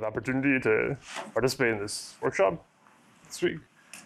the opportunity to participate in this workshop this week.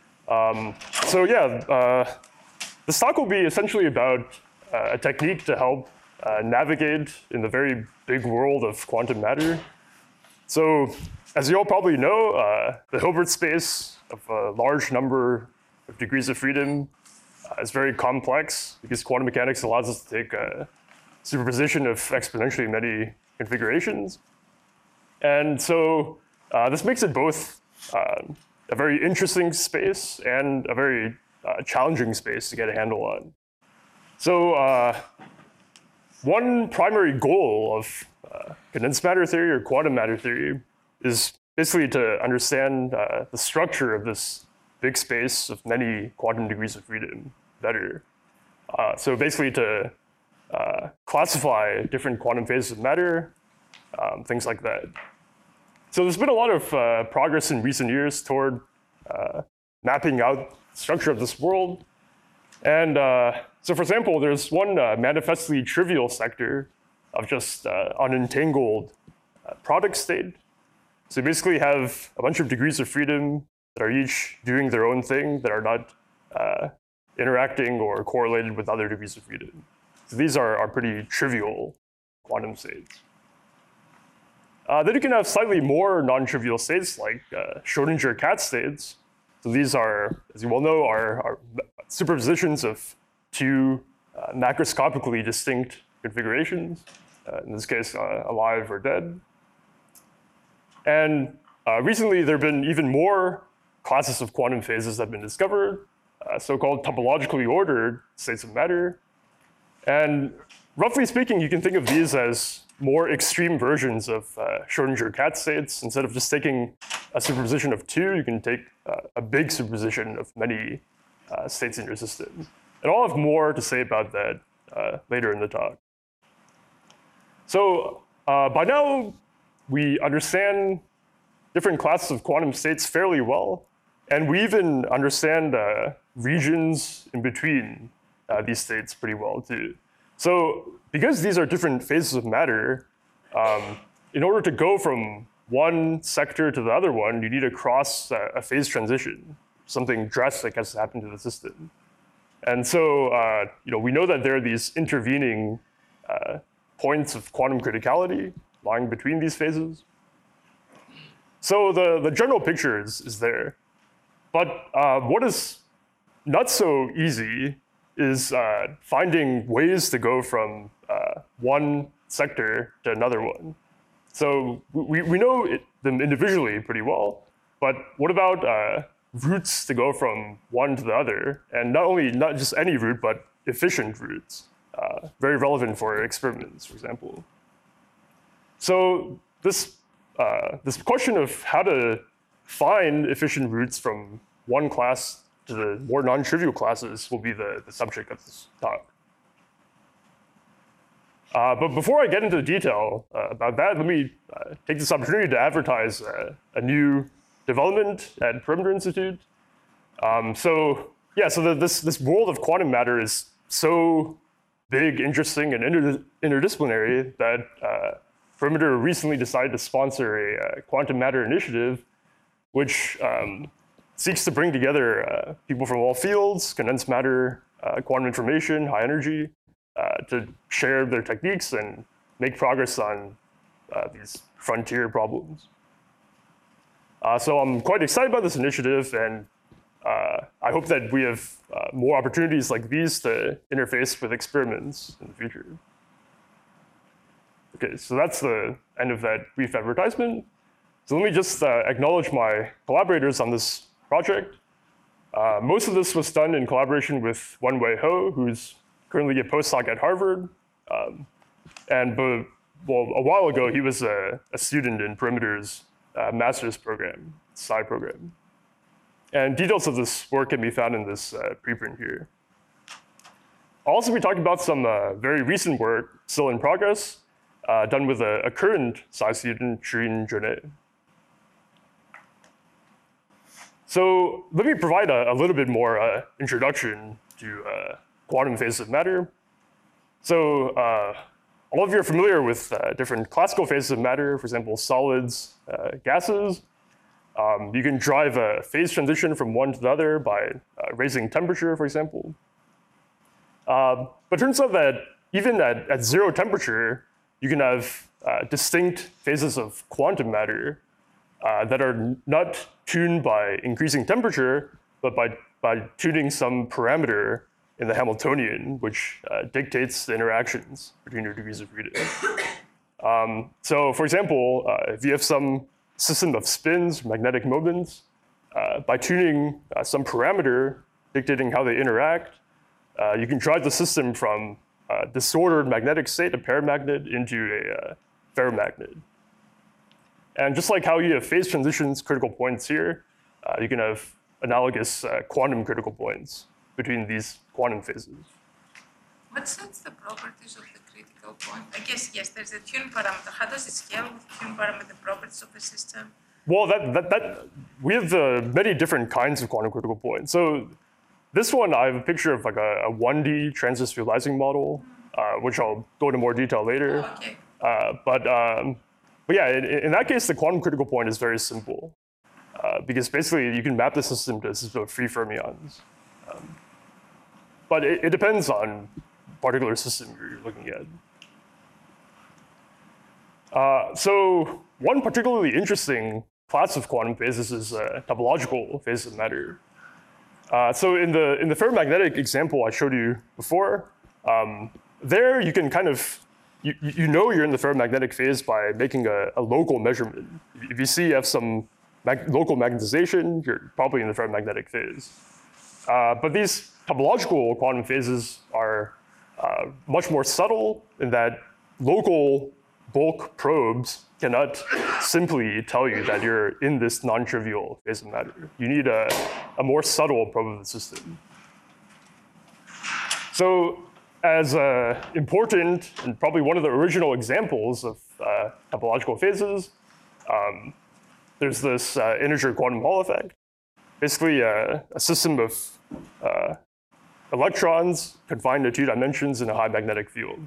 This talk will be essentially about a technique to help navigate in the very big world of quantum matter. So, as you all probably know, the Hilbert space of a large number of degrees of freedom is very complex because quantum mechanics allows us to take a superposition of exponentially many configurations. And so this makes it both a very interesting space and a very challenging space to get a handle on. So one primary goal of condensed matter theory or quantum matter theory is basically to understand the structure of this big space of many quantum degrees of freedom better. So basically to classify different quantum phases of matter, things like that. So there's been a lot of progress in recent years toward mapping out the structure of this world. And so for example, there's one manifestly trivial sector of just unentangled product state. So you basically have a bunch of degrees of freedom that are each doing their own thing, that are not interacting or correlated with other degrees of freedom. So these are pretty trivial quantum states. Then you can have slightly more non-trivial states like Schrodinger cat states. So these are, as you well know, are superpositions of two macroscopically distinct configurations, in this case, alive or dead. And recently, there have been even more classes of quantum phases that have been discovered, so-called topologically ordered states of matter. And roughly speaking, you can think of these as more extreme versions of Schrodinger cat states. Instead of just taking a superposition of two, you can take a big superposition of many states in your system. And I'll have more to say about that later in the talk. So by now, we understand different classes of quantum states fairly well. And we even understand regions in between these states pretty well, too. So because these are different phases of matter, in order to go from one sector to the other one, you need to cross a phase transition. Something drastic has to happen to the system. And so we know that there are these intervening points of quantum criticality lying between these phases. So the general picture is there. But what is not so easy is finding ways to go from one sector to another one. So we know them individually pretty well, but what about routes to go from one to the other? And not just any route, but efficient routes, very relevant for experiments, for example. So this question of how to find efficient routes from one class to the more non-trivial classes will be the subject of this talk. But before I get into the detail about that, let me take this opportunity to advertise a new development at Perimeter Institute. This world of quantum matter is so big, interesting, and interdisciplinary that Perimeter recently decided to sponsor a quantum matter initiative, which seeks to bring together people from all fields, condensed matter, quantum information, high energy, to share their techniques and make progress on these frontier problems. So I'm quite excited about this initiative, and I hope that we have more opportunities like these to interface with experiments in the future. Okay, so that's the end of that brief advertisement. So let me just acknowledge my collaborators on this project. Most of this was done in collaboration with Wenwei Ho, who's currently a postdoc at Harvard. A while ago, he was a student in Perimeter's master's program, side program. And details of this work can be found in this preprint here. I'll also be talking about some very recent work still in progress, done with a current Sci student, Shirin Zhernay. So let me provide a little bit more introduction to quantum phases of matter. So all of you are familiar with different classical phases of matter, for example, solids, gases. You can drive a phase transition from one to the other by raising temperature, for example. But it turns out that even at zero temperature, you can have distinct phases of quantum matter that are not tuned by increasing temperature, but by tuning some parameter in the Hamiltonian, which dictates the interactions between your degrees of freedom. So for example, if you have some system of spins, magnetic moments, by tuning some parameter dictating how they interact, you can drive the system from a disordered magnetic state, a paramagnet, into a ferromagnet. And just like how you have phase transitions, critical points here, you can have analogous quantum critical points between these quantum phases. What sets the properties of the critical point? I guess, yes, there's a tune parameter. How does it scale with tune parameter properties of the system? Well, we have many different kinds of quantum critical points. So this one, I have a picture of like a 1D transistor Ising model, which I'll go into more detail later. Oh, okay. But yeah, in that case, the quantum critical point is very simple, because basically you can map the system to a system of free fermions. But it depends on particular system you're looking at. So one particularly interesting class of quantum phases is topological phases of matter. So in the ferromagnetic example I showed you before, there you can kind of, you know you're in the ferromagnetic phase by making a local measurement. If you see you have some local magnetization, you're probably in the ferromagnetic phase. But these topological quantum phases are much more subtle in that local bulk probes cannot simply tell you that you're in this non-trivial phase of matter. You need a more subtle probe of the system. So as important and probably one of the original examples of topological phases, there's this integer quantum Hall effect. Basically a system of electrons confined to 2 dimensions in a high magnetic field.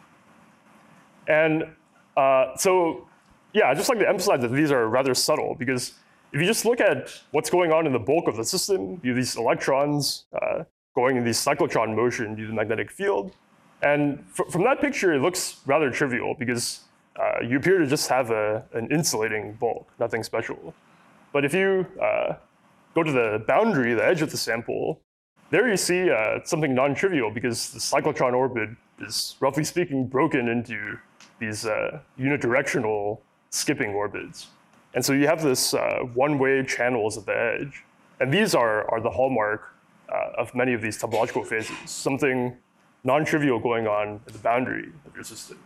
And so, yeah, I'd just like to emphasize that these are rather subtle, because if you just look at what's going on in the bulk of the system, you have these electrons going in these cyclotron motion due to the magnetic field. And from that picture, it looks rather trivial, because you appear to just have an insulating bulk, nothing special. But if you go to the boundary, the edge of the sample, there you see something non-trivial, because the cyclotron orbit is, roughly speaking, broken into these unidirectional skipping orbits. And so you have this one-way channels at the edge. And these are the hallmark of many of these topological phases, something non-trivial going on at the boundary of your system.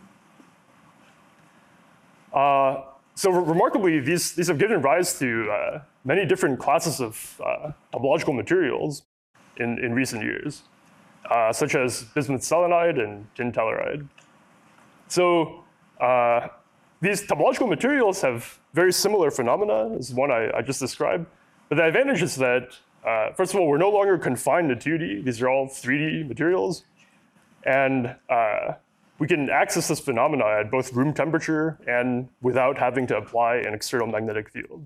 So remarkably, these have given rise to many different classes of topological materials in recent years, such as bismuth selenide and tin telluride. So these topological materials have very similar phenomena as the one I just described. But the advantage is that, first of all, we're no longer confined to 2D. These are all 3D materials. And we can access this phenomena at both room temperature and without having to apply an external magnetic field.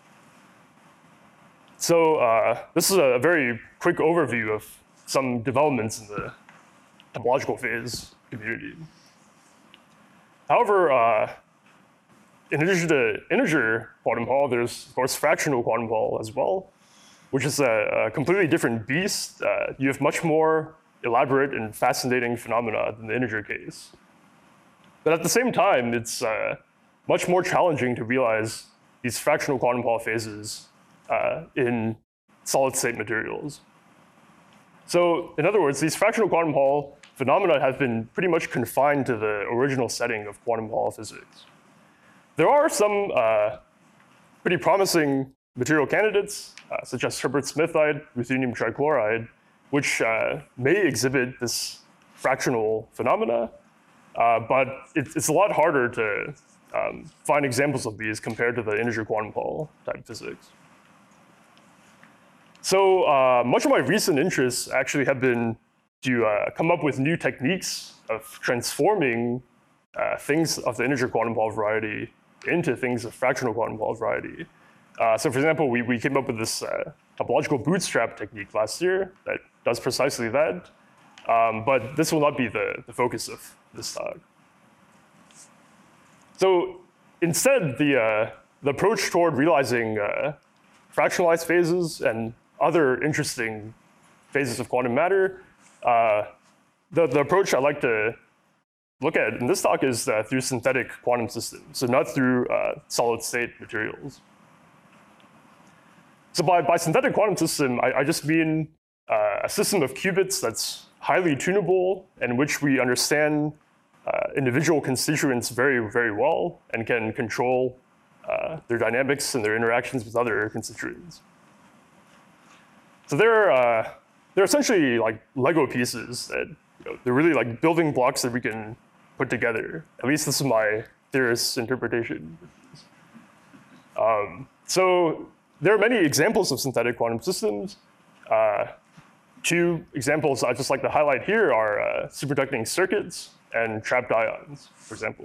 So this is a very quick overview of some developments in the topological phase community. However, in addition to integer quantum Hall, there's, of course, fractional quantum Hall as well, which is a completely different beast. You have much more elaborate and fascinating phenomena than the integer case. But at the same time, it's much more challenging to realize these fractional quantum Hall phases in solid-state materials. So in other words, these fractional quantum Hall phenomena have been pretty much confined to the original setting of quantum Hall physics. There are some pretty promising material candidates, such as Herbert-Smithite ruthenium trichloride, which may exhibit this fractional phenomena, but it's a lot harder to find examples of these compared to the integer quantum Hall type physics. So much of my recent interests actually have been to come up with new techniques of transforming things of the integer quantum Hall variety into things of fractional quantum Hall variety. So for example, we came up with this topological bootstrap technique last year that does precisely that. But this will not be the focus of this talk. So instead, the approach toward realizing fractionalized phases and other interesting phases of quantum matter, the approach I like to look at in this talk is through synthetic quantum systems, so not through solid state materials. So by synthetic quantum system, I just mean a system of qubits that's highly tunable, in which we understand individual constituents very, very well and can control their dynamics and their interactions with other constituents. So they're essentially like Lego pieces that they're really like building blocks that we can put together. At least this is my theorist's interpretation. So there are many examples of synthetic quantum systems. Two examples I'd just like to highlight here are superconducting circuits and trapped ions, for example.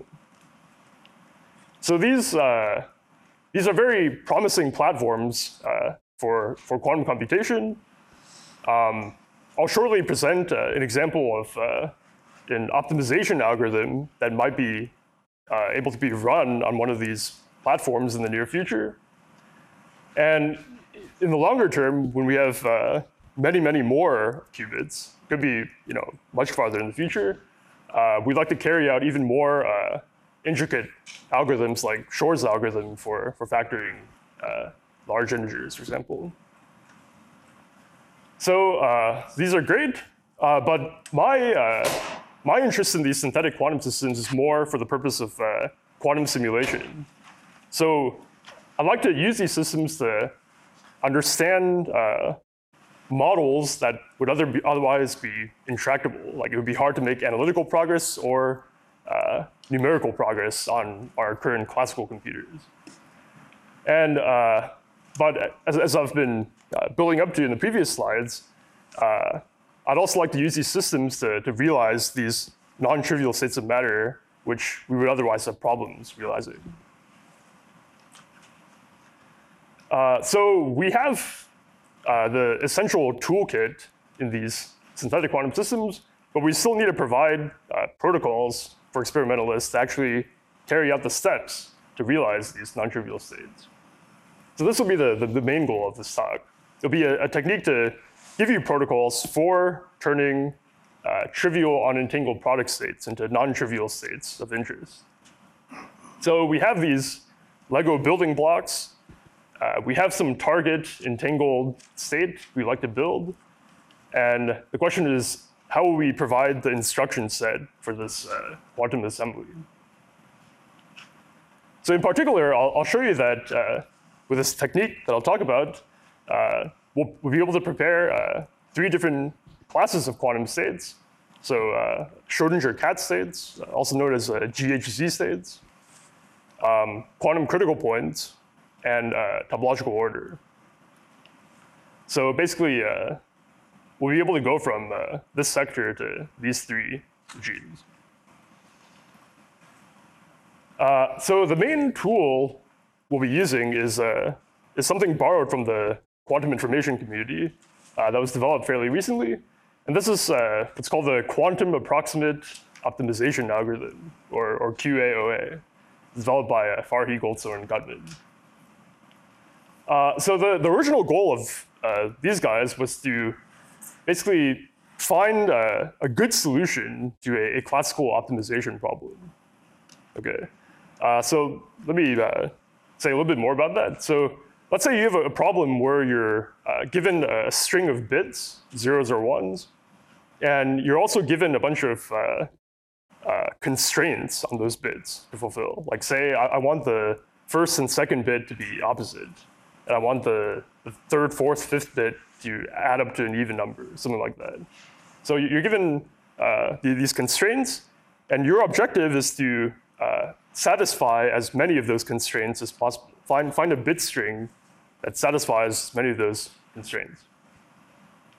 So these are very promising platforms for quantum computation. I'll shortly present an example of an optimization algorithm that might be able to be run on one of these platforms in the near future. And in the longer term, when we have many, many more qubits, could be much farther in the future, we'd like to carry out even more intricate algorithms like Shor's algorithm for factoring large integers, for example. So these are great, but my interest in these synthetic quantum systems is more for the purpose of quantum simulation. So I'd like to use these systems to understand models that would otherwise be intractable. Like it would be hard to make analytical progress or numerical progress on our current classical computers. And but as I've been building up to in the previous slides, I'd also like to use these systems to realize these non-trivial states of matter, which we would otherwise have problems realizing. So we have the essential toolkit in these synthetic quantum systems, but we still need to provide protocols for experimentalists to actually carry out the steps to realize these non-trivial states. So this will be the main goal of this talk. It'll be a technique to give you protocols for turning trivial unentangled product states into non-trivial states of interest. So we have these Lego building blocks. We have some target entangled state we like to build. And the question is, how will we provide the instruction set for this quantum assembly? So in particular, I'll show you that with this technique that I'll talk about, we'll be able to prepare 3 different classes of quantum states. So Schrodinger cat states, also known as GHZ states, quantum critical points, and topological order. So basically, we'll be able to go from this sector to these 3 regimes. So the main tool we'll be using is something borrowed from the quantum information community that was developed fairly recently. And this is what's called the Quantum Approximate Optimization Algorithm, or QAOA, developed by Farhi, Goldstone, and Gutman. So the original goal of these guys was to basically find a good solution to a classical optimization problem. Okay, so let me say a little bit more about that. So let's say you have a problem where you're given a string of bits, zeros or ones, and you're also given a bunch of constraints on those bits to fulfill. Like say, I want the first and second bit to be opposite, and I want the third, fourth, fifth bit to add up to an even number, something like that. So you're given these constraints, and your objective is to satisfy as many of those constraints as possible. Find a bit string that satisfies many of those constraints.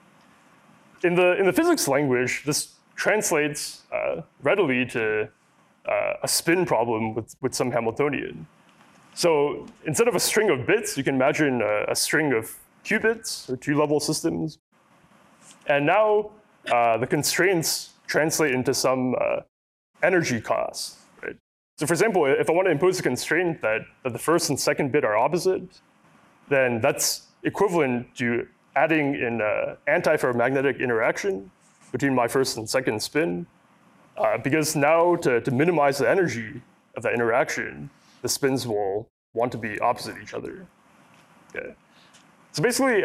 In the physics language, this translates readily to a spin problem with some Hamiltonian. So instead of a string of bits, you can imagine a string of qubits or two-level systems. And now the constraints translate into some energy cost. Right? So for example, if I want to impose a constraint that the first and second bit are opposite, then that's equivalent to adding an antiferromagnetic interaction between my first and second spin. Because now to minimize the energy of that interaction, the spins will want to be opposite each other. Okay. So basically,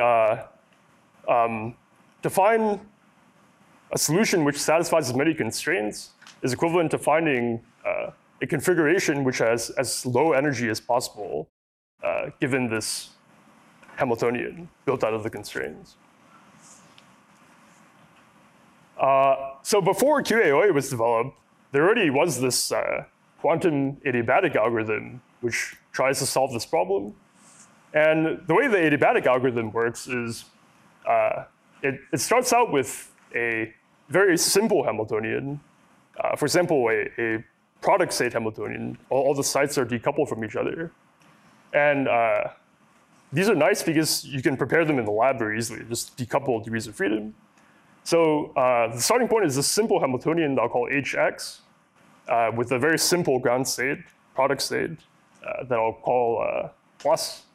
to find a solution which satisfies as many constraints is equivalent to finding a configuration which has as low energy as possible, given this Hamiltonian built out of the constraints. So before QAOA was developed, there already was this quantum adiabatic algorithm which tries to solve this problem. And the way the adiabatic algorithm works is it starts out with a very simple Hamiltonian. For example, a product state Hamiltonian. All the sites are decoupled from each other. And these are nice because you can prepare them in the lab very easily, just decouple degrees of freedom. So the starting point is this simple Hamiltonian that I'll call HX with a very simple ground state, product state, that I'll call plus.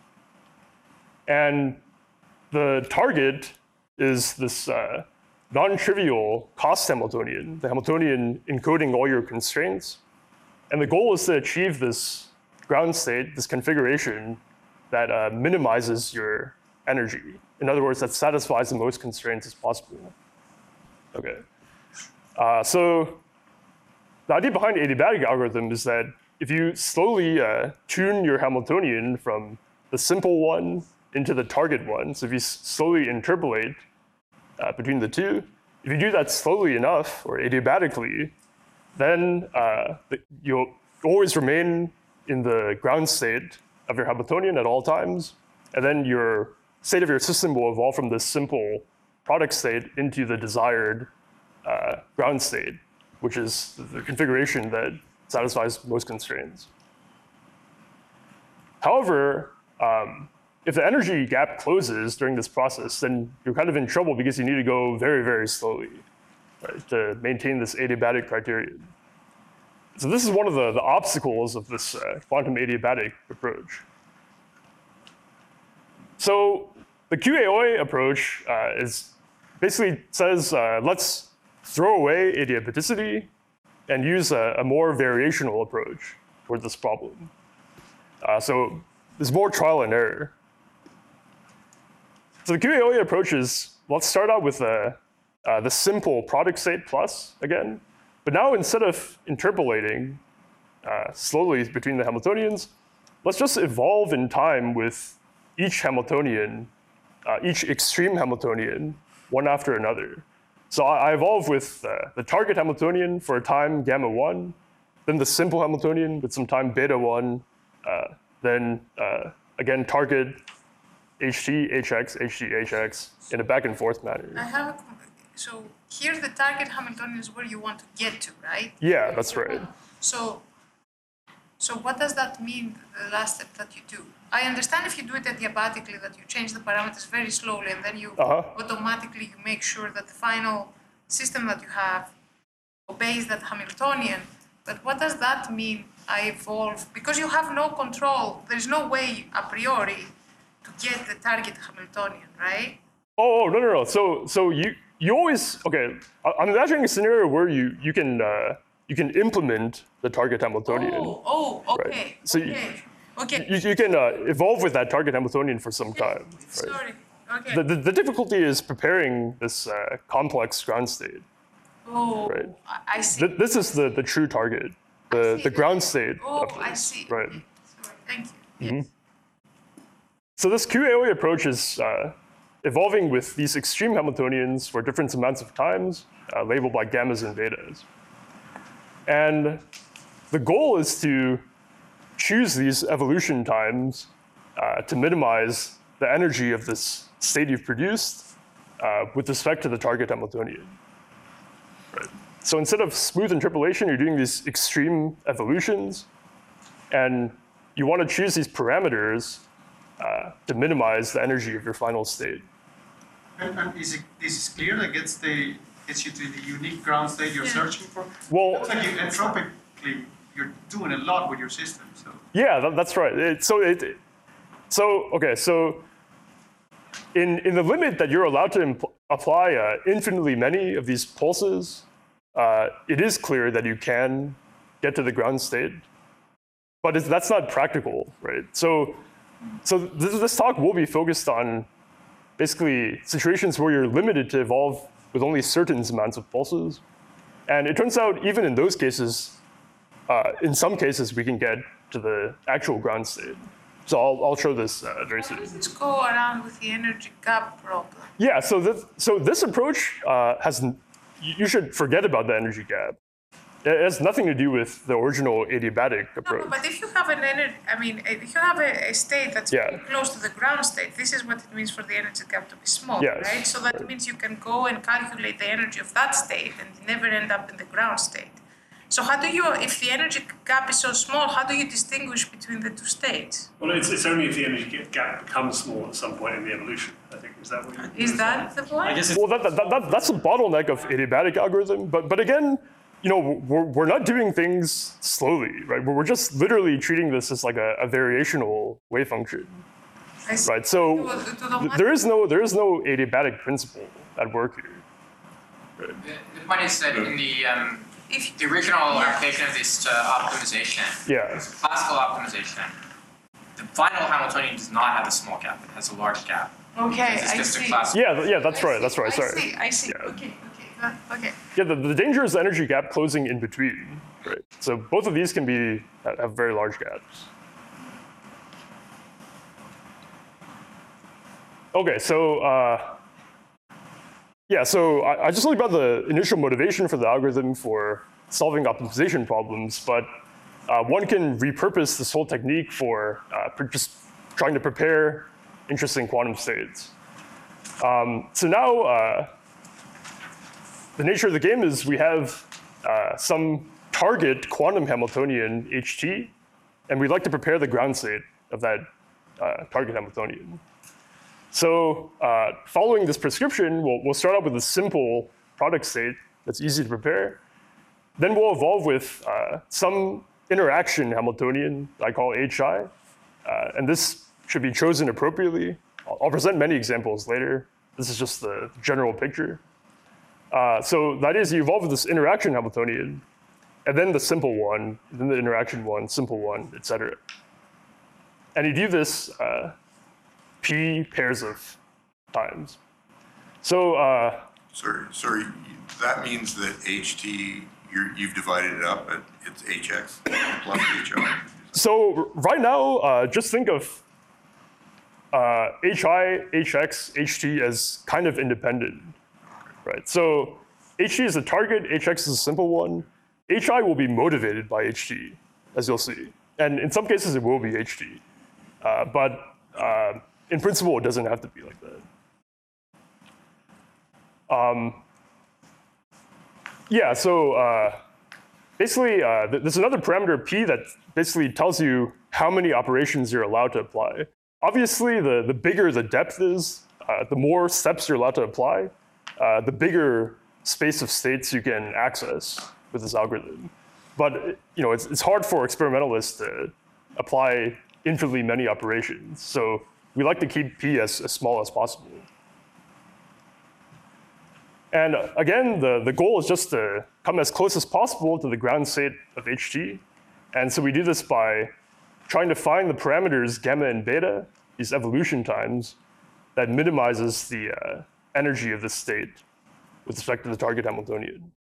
And the target is this non-trivial cost Hamiltonian, the Hamiltonian encoding all your constraints. And the goal is to achieve this ground state, this configuration that minimizes your energy. In other words, that satisfies the most constraints as possible. Okay. So the idea behind the adiabatic algorithm is that if you slowly tune your Hamiltonian from the simple one into the target one, so if you slowly interpolate between the two, if you do that slowly enough or adiabatically, then you'll always remain in the ground state of your Hamiltonian at all times, and then your state of your system will evolve from this simple product state into the desired ground state, which is the configuration that satisfies most constraints. However, if the energy gap closes during this process, then you're kind of in trouble because you need to go very, very slowly, right, to maintain this adiabatic criterion. So this is one of the obstacles of this quantum adiabatic approach. So the QAOA approach is basically says, let's throw away adiabaticity and use a more variational approach for this problem. So there's more trial and error. So the QAOA approach is, let's start out with the simple product state plus again. But now instead of interpolating slowly between the Hamiltonians, let's just evolve in time with each Hamiltonian, each extreme Hamiltonian, one after another. So I evolve with the target Hamiltonian for a time gamma 1, then the simple Hamiltonian with some time beta 1, then again target HT, HX, HT, HX in a back and forth manner. I have a, so here the target Hamiltonian is where you want to get to, right? Yeah, that's right. So what does that mean, the last step that you do? I understand if you do it adiabatically that you change the parameters very slowly and then you automatically you make sure that the final system that you have obeys that Hamiltonian. But what does that mean, I evolve? Because you have no control, there's no way a priori to get the target Hamiltonian, right? Oh, no. So you always, okay, I'm imagining a scenario where you can implement the target Hamiltonian. Oh, okay. Right? So okay. You can evolve with that target Hamiltonian for some time. Right? Sorry. Okay. The difficulty is preparing this complex ground state. Oh, right. I see. This is the true target, the ground state. Oh, I see. Right. Okay. Sorry. Thank you. Mm-hmm. So this QAOA approach is evolving with these extreme Hamiltonians for different amounts of times, labeled by gammas and betas. And the goal is to choose these evolution times to minimize the energy of this state you've produced with respect to the target Hamiltonian. Right. So instead of smooth interpolation, you're doing these extreme evolutions, and you want to choose these parameters to minimize the energy of your final state. And is it clear that gets you to the unique ground state you're searching for? Well, it's like entropically, you're doing a lot with your system. So yeah, that's right. So in the limit that you're allowed to apply infinitely many of these pulses, it is clear that you can get to the ground state, but that's not practical, right? So this talk will be focused on basically situations where you're limited to evolve with only certain amounts of pulses. And it turns out even in those cases, in some cases, we can get to the actual ground state. So I'll show this very soon. How does this go around with the energy gap problem? Yeah, so this approach you should forget about the energy gap. It has nothing to do with the original adiabatic approach. No, but if you have if you have a state that's very close to the ground state, this is what it means for the energy gap to be small, right? So that means you can go and calculate the energy of that state and never end up in the ground state. So how do you, if the energy gap is so small, how do you distinguish between the two states? Well, it's only if the energy gap becomes small at some point in the evolution, I think. Is that what you Is that the point? I guess well, that's the bottleneck of adiabatic algorithm. But again, we're not doing things slowly, right? We're just literally treating this as like a variational wave function, right? So there is no adiabatic principle at work here. Right? The point is that in the original application of this optimization, classical optimization, the final Hamiltonian does not have a small gap; it has a large gap. Okay, I see. Yeah, that's right. That's right. Sorry. I see. Yeah. Okay. Yeah, the danger is the energy gap closing in between, right? So both of these can have very large gaps. Okay, so I just looked about the initial motivation for the algorithm for solving optimization problems, but one can repurpose this whole technique for just trying to prepare interesting quantum states. So now, the nature of the game is we have some target quantum Hamiltonian HT, and we'd like to prepare the ground state of that target Hamiltonian. So following this prescription, we'll start out with a simple product state that's easy to prepare. Then we'll evolve with some interaction Hamiltonian I call HI, and this should be chosen appropriately. I'll present many examples later. This is just the general picture. So the idea is you evolve with this interaction Hamiltonian, and then the simple one, then the interaction one, simple one, etc. And you do this p pairs of times. So sorry, that means that HT, you've divided it up, and it's HX plus HI. So right now, just think of HI, HX, HT as kind of independent, right? So HT is a target, HX is a simple one. HI will be motivated by HT, as you'll see. And in some cases, it will be HT. But in principle, it doesn't have to be like that. Basically, there's another parameter P that basically tells you how many operations you're allowed to apply. Obviously, the bigger the depth is, the more steps you're allowed to apply, the bigger space of states you can access with this algorithm. But it's hard for experimentalists to apply infinitely many operations. So we like to keep P as small as possible. And again, the goal is just to come as close as possible to the ground state of HT. And so we do this by trying to find the parameters gamma and beta, these evolution times, that minimizes the energy of this state with respect to the target Hamiltonian.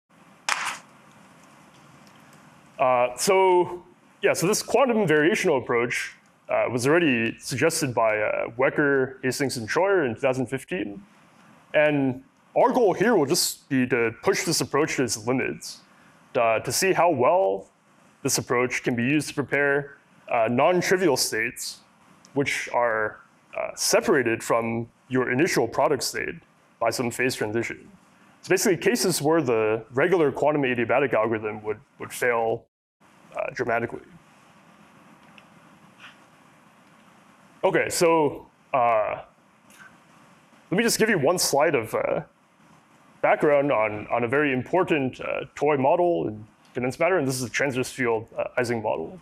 So this quantum variational approach was already suggested by Wecker, Hastings, and Scheuer in 2015. And our goal here will just be to push this approach to its limits, to see how well this approach can be used to prepare non-trivial states, which are separated from your initial product state by some phase transition. it's basically cases where the regular quantum adiabatic algorithm would fail dramatically. Okay, so let me just give you one slide of background on a very important toy model in condensed matter, and this is the transverse field Ising model.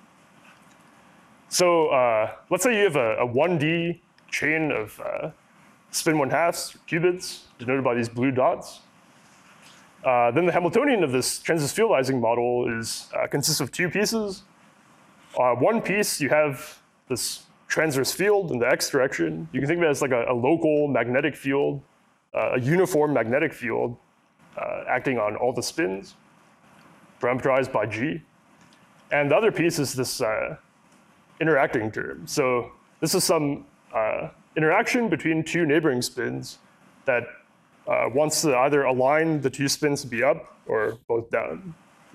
So let's say you have a 1D chain of spin 1/2 qubits denoted by these blue dots. Then the Hamiltonian of this transverse field Ising model consists of two pieces. One piece, you have this transverse field in the x direction. You can think of it as like a local magnetic field, a uniform magnetic field acting on all the spins, parameterized by G. And the other piece is this interacting term. So this is some interaction between two neighboring spins that wants to either align the two spins to be up or both down.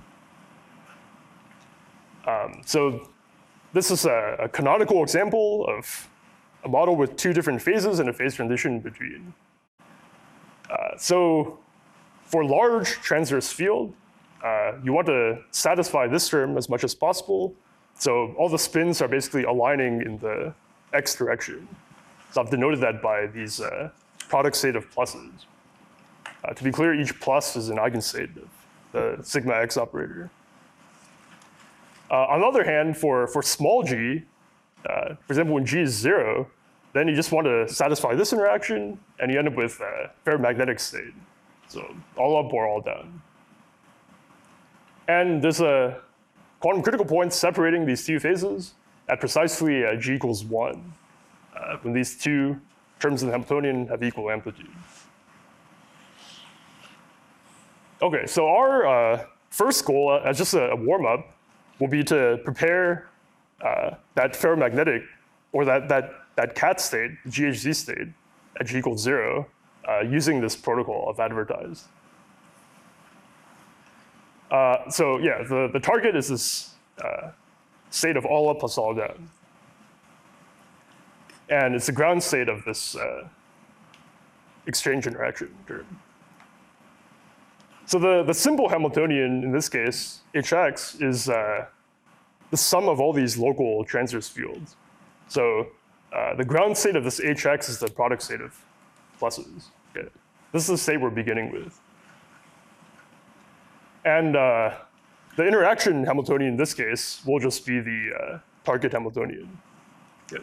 So this is a canonical example of a model with two different phases and a phase transition in between. So for large transverse field, you want to satisfy this term as much as possible. So all the spins are basically aligning in the x direction. So I've denoted that by these product state of pluses. To be clear, each plus is an eigenstate of the sigma x operator. On the other hand, for small g, for example, when g is 0, then you just want to satisfy this interaction, and you end up with a ferromagnetic state. So all up or all down. And there's a quantum critical point separating these two phases at precisely g equals 1, when these two terms of the Hamiltonian have equal amplitude. Okay, so our first goal, as just a warm-up, will be to prepare that ferromagnetic, or that cat state, the GHZ state, at g equals 0, using this protocol I've advertised. So yeah, the target is this state of all up plus all down. And it's the ground state of this exchange interaction term. So the simple Hamiltonian in this case, Hx, is the sum of all these local transverse fields. So the ground state of this Hx is the product state of pluses. Okay. This is the state we're beginning with. And the interaction Hamiltonian in this case will just be the target Hamiltonian. Okay.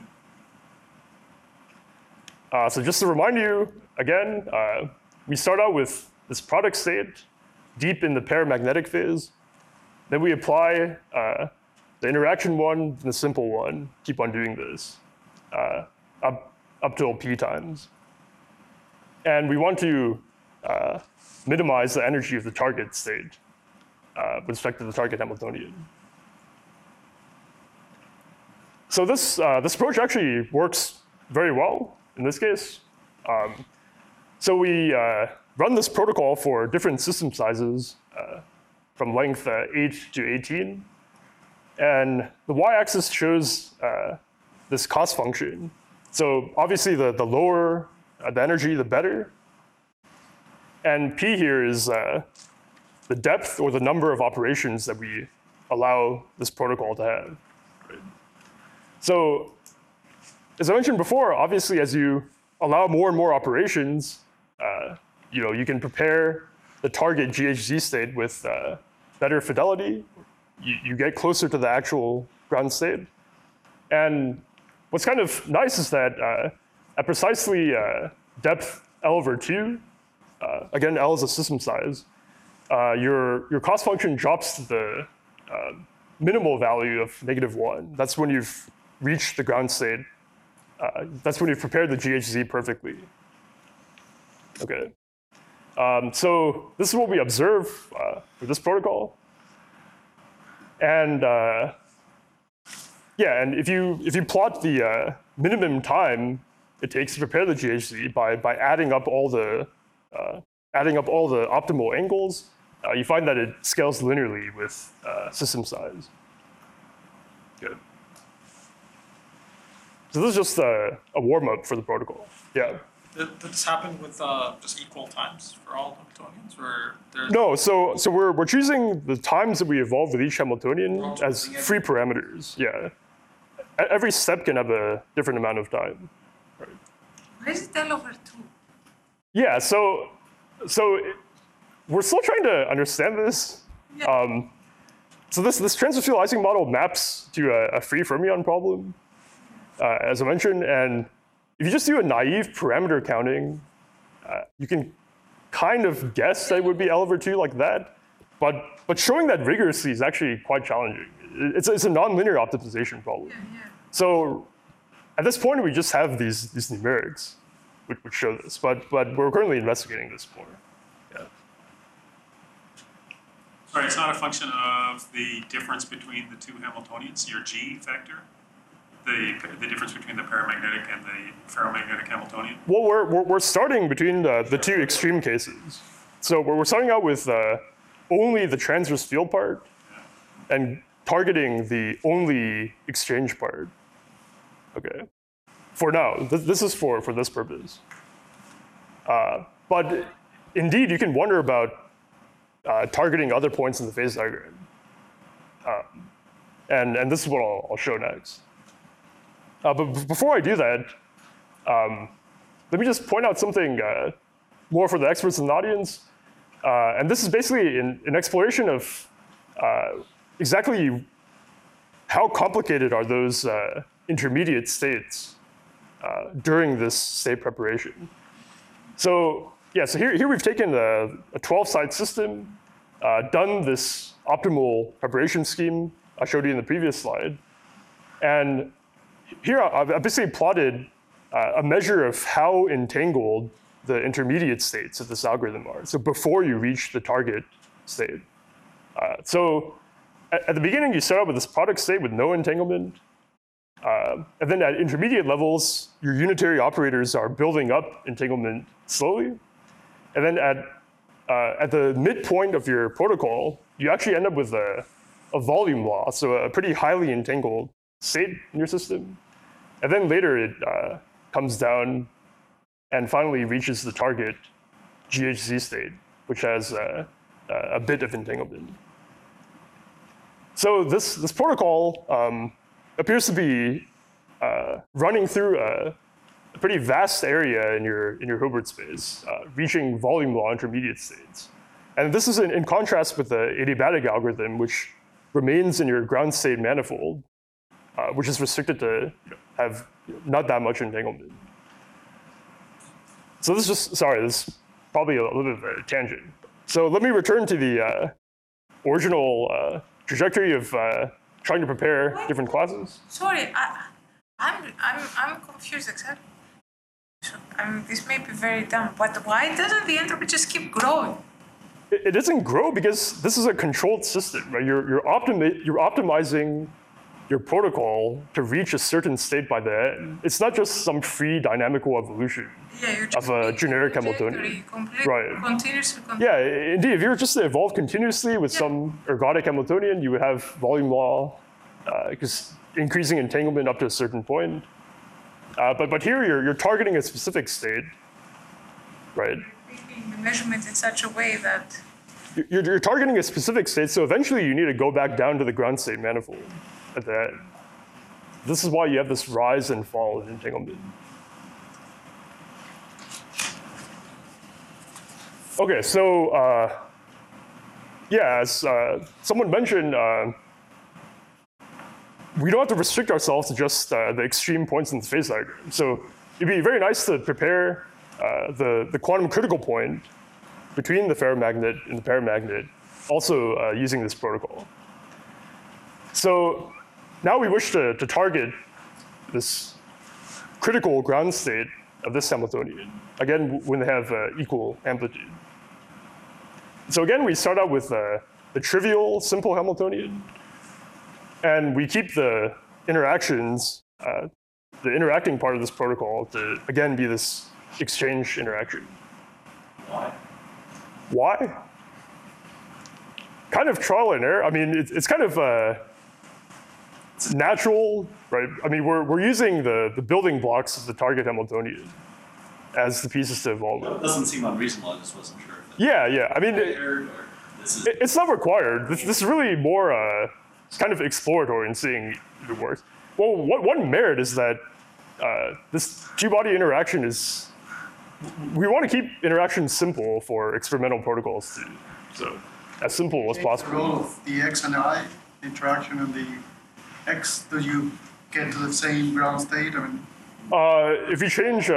So just to remind you, again, we start out with this product state deep in the paramagnetic phase. Then we apply the interaction one and the simple one, keep on doing this up till p times. And we want to minimize the energy of the target state with respect to the target Hamiltonian. So this approach actually works very well in this case. So we run this protocol for different system sizes from length 8 to 18. And the y-axis shows this cost function. So obviously the lower the energy, the better. And p here is the depth or the number of operations that we allow this protocol to have. Right? So as I mentioned before, obviously as you allow more and more operations, you can prepare the target GHZ state with better fidelity. You get closer to the actual ground state. And what's kind of nice is that at precisely depth L over 2, again, L is a system size, your cost function drops to the minimal value of -1. That's when you've reached the ground state. That's when you've prepared the GHZ perfectly. Okay. So this is what we observe for this protocol. And yeah, and if you plot the minimum time it takes to prepare the GHZ by adding up all the optimal angles, you find that it scales linearly with system size. Good. So this is just a warm-up for the protocol. Yeah. Did this happen with just equal times for all Hamiltonians, or there's No, so we're choosing the times that we evolve with each Hamiltonian as free parameters. Yeah, every step can have a different amount of time. Right. Why is it L over 2? Yeah, so we're still trying to understand this. Yeah. So this transfer field Ising model maps to a free fermion problem, as I mentioned, and if you just do a naive parameter counting, you can kind of guess that it would be L over 2 like that, but showing that rigorously is actually quite challenging. It's a nonlinear optimization problem. Yeah. So at this point, we just have these numerics which show this, but we're currently investigating this more. Yeah. Sorry, it's not a function of the difference between the two Hamiltonians, your G factor? The difference between the paramagnetic and the ferromagnetic Hamiltonian? Well, we're starting between the two extreme cases. So we're starting out with only the transverse field part and targeting the only exchange part. Okay. For now, this is for this purpose. But indeed, you can wonder about targeting other points in the phase diagram. And this is what I'll show next. But before I do that, let me just point out something more for the experts in the audience. And this is basically an exploration of exactly how complicated are those intermediate states during this state preparation. So yeah, so here we've taken a 12-side system, done this optimal preparation scheme I showed you in the previous slide, and here I've basically plotted a measure of how entangled the intermediate states of this algorithm are. So before you reach the target state. So at the beginning, you start out with this product state with no entanglement. And then at intermediate levels, your unitary operators are building up entanglement slowly. And then at the midpoint of your protocol, you actually end up with a volume loss, so a pretty highly entangled state in your system. And then later it comes down and finally reaches the target GHZ state, which has a bit of entanglement. So this protocol appears to be running through a pretty vast area in your Hilbert space, reaching volume law intermediate states. And this is in contrast with the adiabatic algorithm, which remains in your ground state manifold, which is restricted to have not that much entanglement. So this is probably a little bit of a tangent. So let me return to the original trajectory of trying to prepare different classes. Sorry, I'm confused exactly. This may be very dumb, but why doesn't the entropy just keep growing? It doesn't grow because this is a controlled system, right? You're optimizing your protocol to reach a certain state by the end. It's not just some free dynamical evolution of a generic Hamiltonian. Right. Continuously. Yeah, indeed. If you were just to evolve continuously with some ergodic Hamiltonian, you would have volume law, because increasing entanglement up to a certain point. But here you're targeting a specific state, right? Making the measurement in such a way that you're targeting a specific state, so eventually you need to go back down to the ground state manifold at the end. This is why you have this rise and fall in entanglement. Okay, so yeah, as someone mentioned, we don't have to restrict ourselves to just the extreme points in the phase diagram. So it'd be very nice to prepare the quantum critical point between the ferromagnet and the paramagnet, also using this protocol. So now we wish to target this critical ground state of this Hamiltonian, again, when they have equal amplitude. So again, we start out with the trivial simple Hamiltonian, and we keep the interactions, the interacting part of this protocol to, again, be this exchange interaction. Why? Why? Kind of trial and error. I mean, it's kind of it's natural, right? I mean, we're using the building blocks of the target Hamiltonian. as the pieces to evolve. It doesn't seem unreasonable, I just wasn't sure. Yeah. I mean, it's not required. This is really more it's kind of exploratory in seeing if it works. Well, one merit is that this two-body interaction is, we want to keep interactions simple for experimental protocols too. So as simple as possible. The role of the X and the I interaction and the X, do you get to the same ground state? I mean, if you change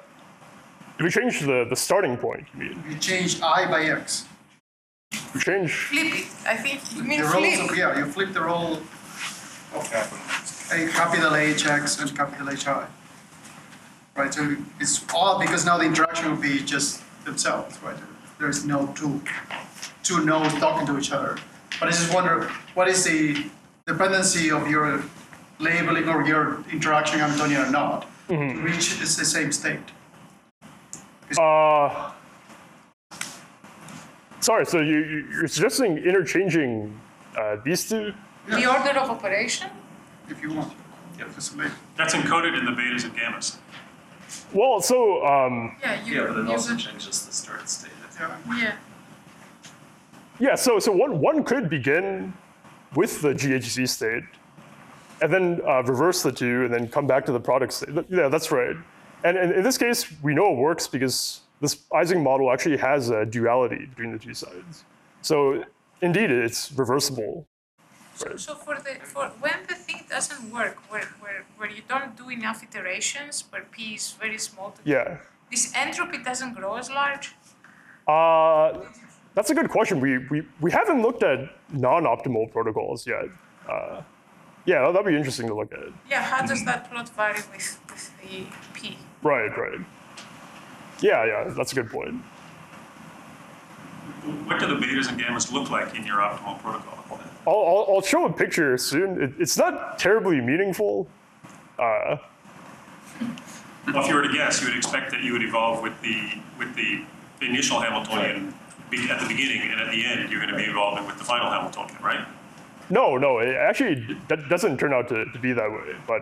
the starting point, you mean? you change I by X. You change. Flip it. I think you mean The roles flip. of, yeah, you flip the role of a capital HX and capital HI. Right, so it's odd because now the interaction will be just themselves, right? There's no two nodes talking to each other. But I just wonder, what is the dependency of your labeling or your interaction Hamiltonian or not to reach the same state? Sorry, so you're suggesting interchanging these two? The order of operation? If you want. Yep. That's encoded in the betas and gammas. Well, so Yeah, but it also changes the start state. Yeah. so one could begin with the GHZ state, and then reverse the two, and then come back to the product state. Yeah, that's right. And in this case, we know it works because this Ising model actually has a duality between the two sides. So indeed, it's reversible. Right. So for when the thing doesn't work, where you don't do enough iterations, where P is very small, this entropy doesn't grow as large? That's a good question. We haven't looked at non-optimal protocols yet. Yeah, that'd be interesting to look at. Yeah, how does that plot vary with the P? Right. Yeah, that's a good point. What do the betas and gammas look like in your optimal protocol? I'll show a picture soon. It's not terribly meaningful. Well, if you were to guess, you would expect that you would evolve with the initial Hamiltonian at the beginning, and at the end, you're going to be evolving with the final Hamiltonian, right? No, it actually that doesn't turn out to be that way. But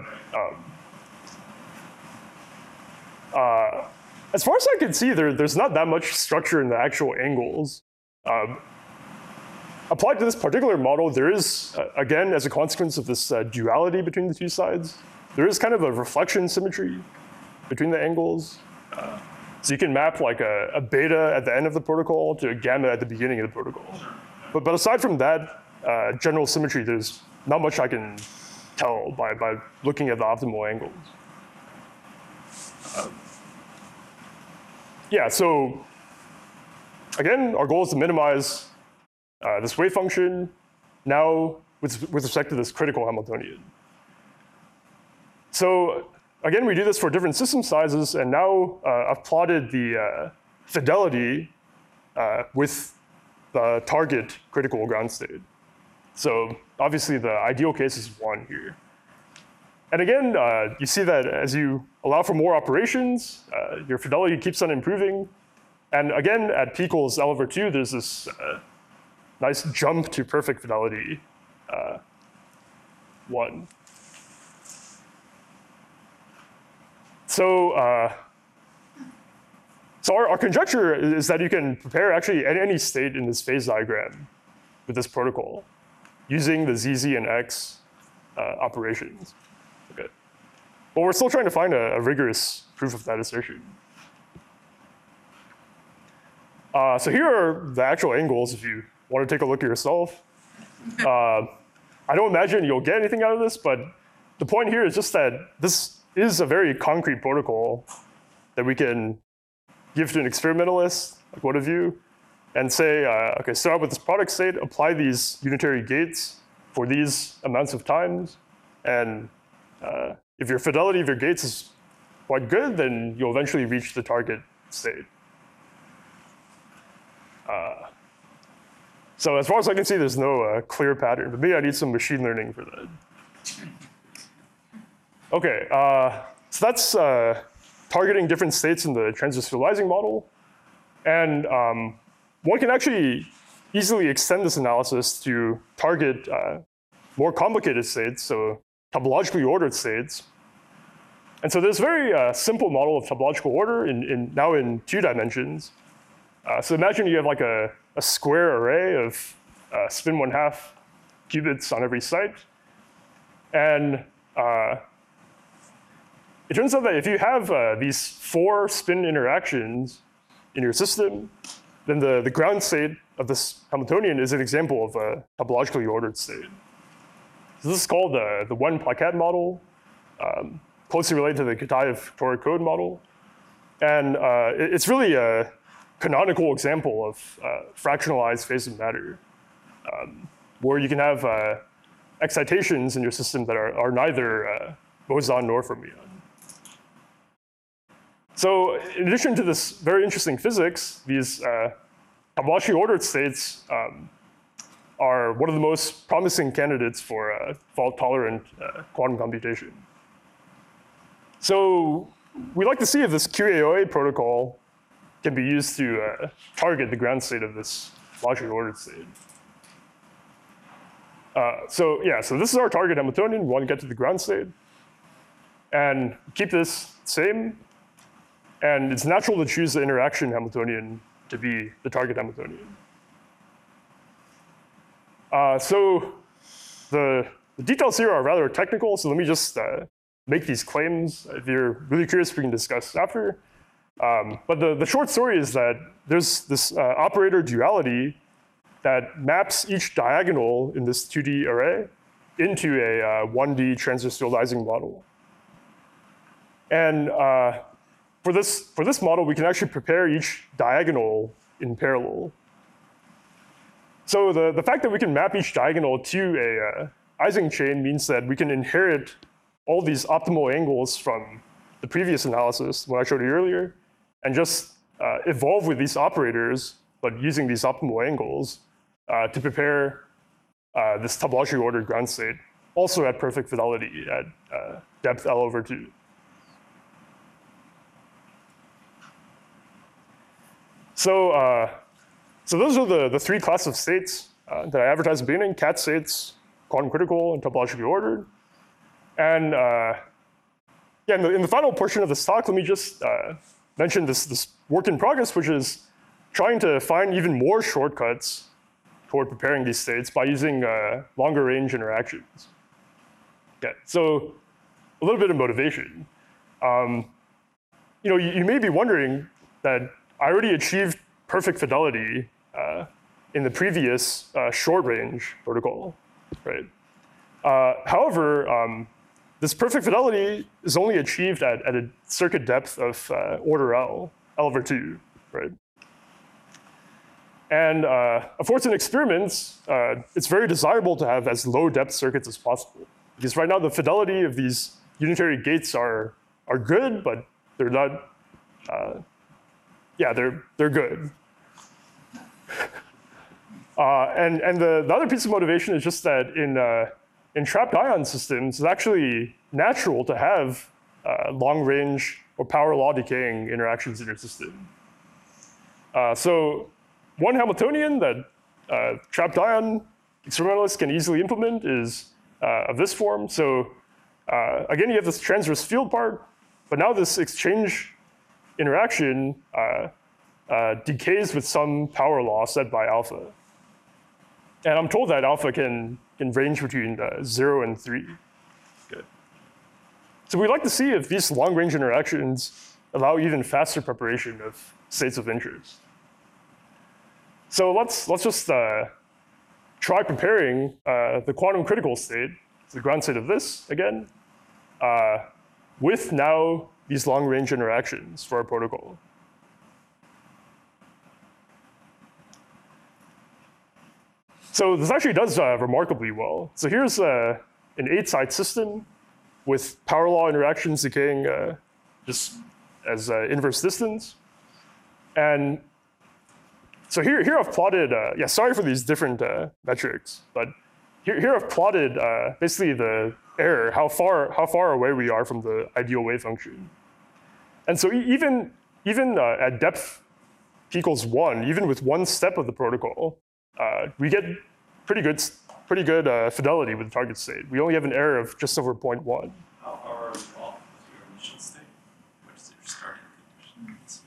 as far as I can see, there's not that much structure in the actual angles. Applied to this particular model, there is, again, as a consequence of this duality between the two sides, there is kind of a reflection symmetry between the angles. So you can map like a beta at the end of the protocol to a gamma at the beginning of the protocol. But aside from that general symmetry, there's not much I can tell by looking at the optimal angles. Yeah, so again, our goal is to minimize this wave function now with respect to this critical Hamiltonian. So again, we do this for different system sizes, and now I've plotted the fidelity with the target critical ground state. So obviously the ideal case is 1 here. And again, you see that as you allow for more operations, your fidelity keeps on improving. And again, at p equals L over 2, there's this nice jump to perfect fidelity 1. So our conjecture is that you can prepare actually any state in this phase diagram with this protocol using the ZZ and X operations. Okay. But we're still trying to find a rigorous proof of that assertion. So here are the actual angles if you want to take a look at yourself. I don't imagine you'll get anything out of this, but the point here is just that this is a very concrete protocol that we can give to an experimentalist, like one of you, and say, okay, start out with this product state, apply these unitary gates for these amounts of times, and if your fidelity of your gates is quite good, then you'll eventually reach the target state. So as far as I can see, there's no clear pattern, but maybe I need some machine learning for that. Okay, so that's targeting different states in the transistor Ising model. And one can actually easily extend this analysis to target more complicated states, so topologically ordered states. And so this very simple model of topological order now in 2 dimensions. So imagine you have like a square array of spin 1/2 qubits on every site. And it turns out that if you have these 4 spin interactions in your system, then the ground state of this Hamiltonian is an example of a topologically ordered state. So this is called the 1-plaquette model, closely related to the Kitaev-Toric code model. And it's really a canonical example of fractionalized phase of matter, where you can have excitations in your system that are neither boson nor fermion. So in addition to this very interesting physics, these topologically ordered states are one of the most promising candidates for fault-tolerant quantum computation. So we like to see if this QAOA protocol can be used to target the ground state of this logically ordered state. So this is our target Hamiltonian. We want to get to the ground state and keep this same. And it's natural to choose the interaction Hamiltonian to be the target Hamiltonian. So the details here are rather technical, so let me just make these claims. If you're really curious, we can discuss after. But the short story is that there's this operator duality that maps each diagonal in this 2D array into a 1D transverse field Ising model. And for this model, we can actually prepare each diagonal in parallel. So the fact that we can map each diagonal to a Ising chain means that we can inherit all these optimal angles from the previous analysis, what I showed you earlier, and just evolve with these operators, but using these optimal angles to prepare this topologically ordered ground state, also at perfect fidelity at depth L/2. So those are the 3 classes of states that I advertised at the beginning: cat states, quantum critical, and topologically ordered. And in the final portion of this talk, let me just mention this work in progress, which is trying to find even more shortcuts toward preparing these states by using longer range interactions. Okay, so a little bit of motivation. You may be wondering that I already achieved perfect fidelity in the previous short range protocol, right? However, this perfect fidelity is only achieved at a circuit depth of order L/2, right? And of course, in experiments, it's very desirable to have as low depth circuits as possible, because right now the fidelity of these unitary gates are good, but they're not. They're good. And the other piece of motivation is just that in trapped ion systems, it's actually natural to have long range or power law decaying interactions in your system. So one Hamiltonian that trapped ion experimentalists can easily implement is of this form. So again, you have this transverse field part, but now this exchange interaction decays with some power law set by alpha. And I'm told that alpha can range between 0 and 3. Good. So we'd like to see if these long-range interactions allow even faster preparation of states of interest. So let's just try preparing the quantum critical state, the ground state of this again, with now these long-range interactions for our protocol. So this actually does remarkably well. So here's an 8-side system with power law interactions decaying just as inverse distance. And so here I've plotted, sorry for these different metrics, but here I've plotted basically the error, how far away we are from the ideal wave function. And so even at depth p equals 1, even with one step of the protocol, we get pretty good fidelity with the target state. We only have an error of just over 0.1. How far are we off with your initial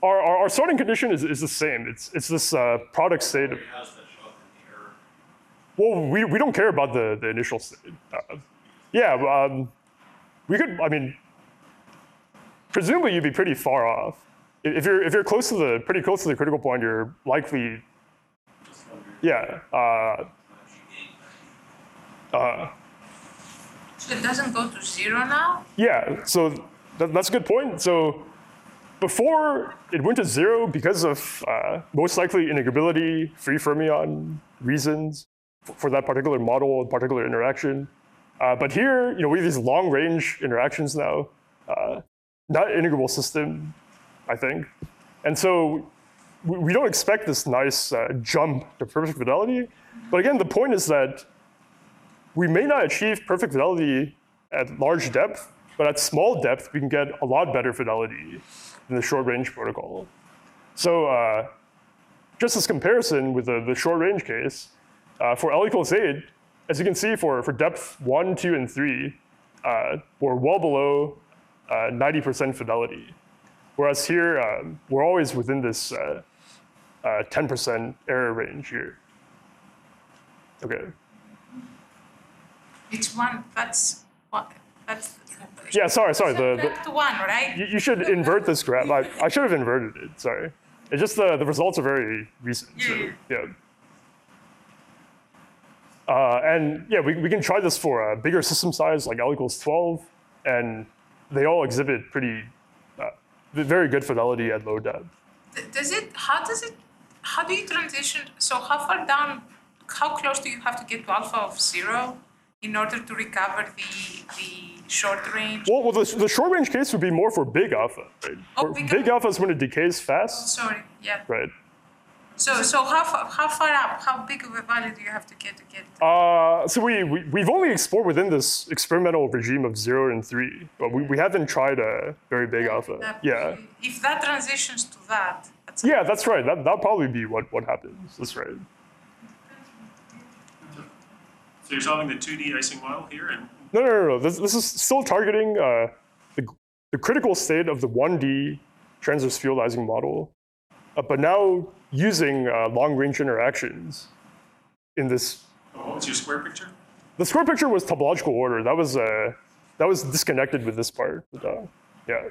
Our starting condition is the same. It's this product state. How does that show up in the error? Well, we don't care about the initial state. We could, I mean, presumably you'd be pretty far off. If you're close to pretty close to the critical point, you're likely, yeah. So it doesn't go to 0 now? Yeah, so that's a good point. So before it went to 0 because of most likely integrability, free fermion reasons for that particular model, particular interaction. But here, we have these long-range interactions now, not integrable system, I think. And so we don't expect this nice jump to perfect fidelity. But again, the point is that we may not achieve perfect fidelity at large depth, but at small depth, we can get a lot better fidelity in the short-range protocol. So just as comparison with the short-range case, for L equals 8, as you can see, for depth 1, 2, and 3, we're well below 90% fidelity. Whereas here, we're always within this 10% error range here. Okay. It's 1, that's what? That's yeah, sorry. Depth 1, right? You should invert this graph. I should have inverted it, sorry. It's just the results are very recent. So, yeah. And yeah, we can try this for a bigger system size, like L equals 12, and they all exhibit very good fidelity at low depth. How do you transition, so how far down, how close do you have to get to alpha of 0 in order to recover the short range? Well, the short range case would be more for big alpha, right? Oh, big alpha is when it decays fast. Sorry, yeah. Right. So how far up, how big of a value do you have to get? So we've only explored within this experimental regime of 0 and 3, but we haven't tried a very big alpha. Yeah. If that transitions to that. Yeah, that's right. That'll probably be what happens. That's right. So you're solving the 2D Ising model here? And No. This is still targeting the critical state of the 1D transverse field Ising model, but now using long-range interactions in this. What was your square picture? The square picture was topological order. That was disconnected with this part. Yeah.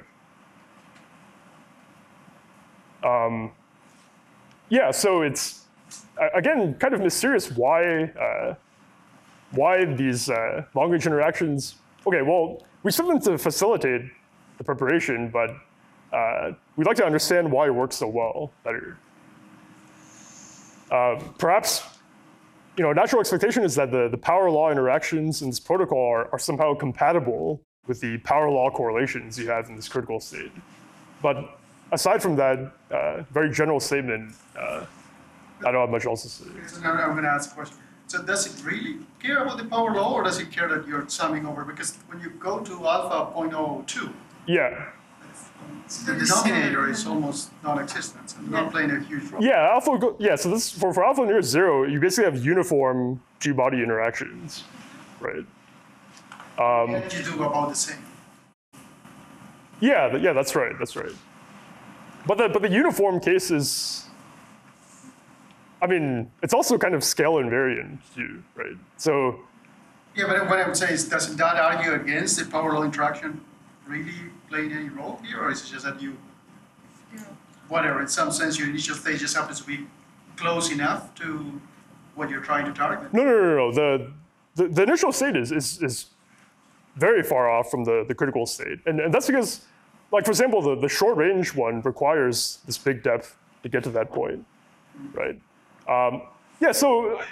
Yeah. So it's again kind of mysterious why these long-range interactions. Okay. Well, we set them to facilitate the preparation, but we'd like to understand why it works so well better. Perhaps, natural expectation is that the power law interactions in this protocol are somehow compatible with the power law correlations you have in this critical state. But aside from that very general statement, I don't have much else to say. So now I'm going to ask a question. So does it really care about the power law, or does it care that you're summing over? Because when you go to alpha 0.02, yeah. the denominator is almost non-existent, and not playing a huge role. Yeah, so this for alpha near 0, you basically have uniform G-body interactions, right? And you do about the same. Yeah, that's right. But the uniform case is, I mean, it's also kind of scale invariant too, right? So. Yeah, but what I would say is, doesn't that argue against the power law interaction really playing any role here, or is it just that whatever, in some sense, your initial state just happens to be close enough to what you're trying to target? No. The initial state is very far off from the critical state, and that's because, like for example, the short range one requires this big depth to get to that point, right? Yeah, so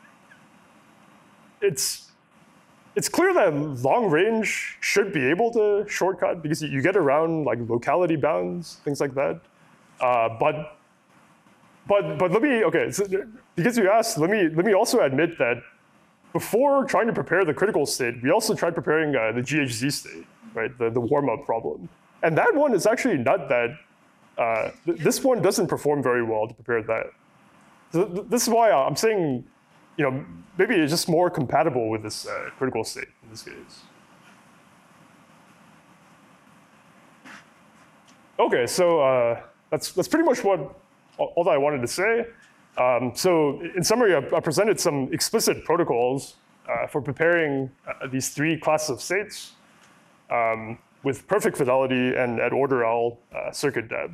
it's clear that long range should be able to shortcut because you get around like locality bounds, things like that. But let me, okay, so because you asked, let me also admit that before trying to prepare the critical state, we also tried preparing the GHZ state, right? The warm-up problem. And that one is actually not that, this one doesn't perform very well to prepare that. So this is why I'm saying, maybe it's just more compatible with this critical state in this case. Okay, so that's pretty much all that I wanted to say. So in summary, I presented some explicit protocols for preparing these three classes of states with perfect fidelity and at order L circuit depth.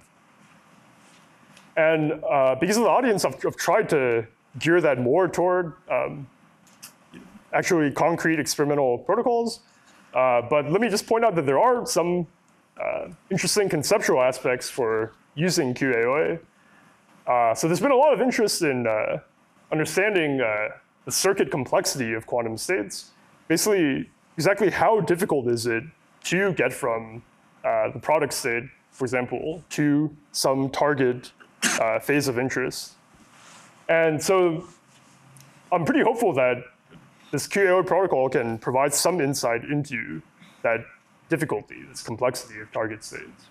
And because of the audience, I've tried to gear that more toward actually concrete experimental protocols. But let me just point out that there are some interesting conceptual aspects for using QAOA. So there's been a lot of interest in understanding the circuit complexity of quantum states. Basically, exactly how difficult is it to get from the product state, for example, to some target phase of interest. And so I'm pretty hopeful that this QAOA protocol can provide some insight into that difficulty, this complexity of target states.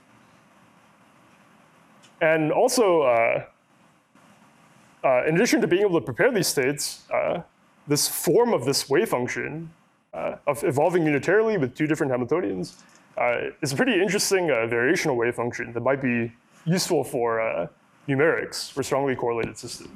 And also, in addition to being able to prepare these states, this form of this wave function of evolving unitarily with two different Hamiltonians is a pretty interesting variational wave function that might be useful for numerics for strongly correlated systems.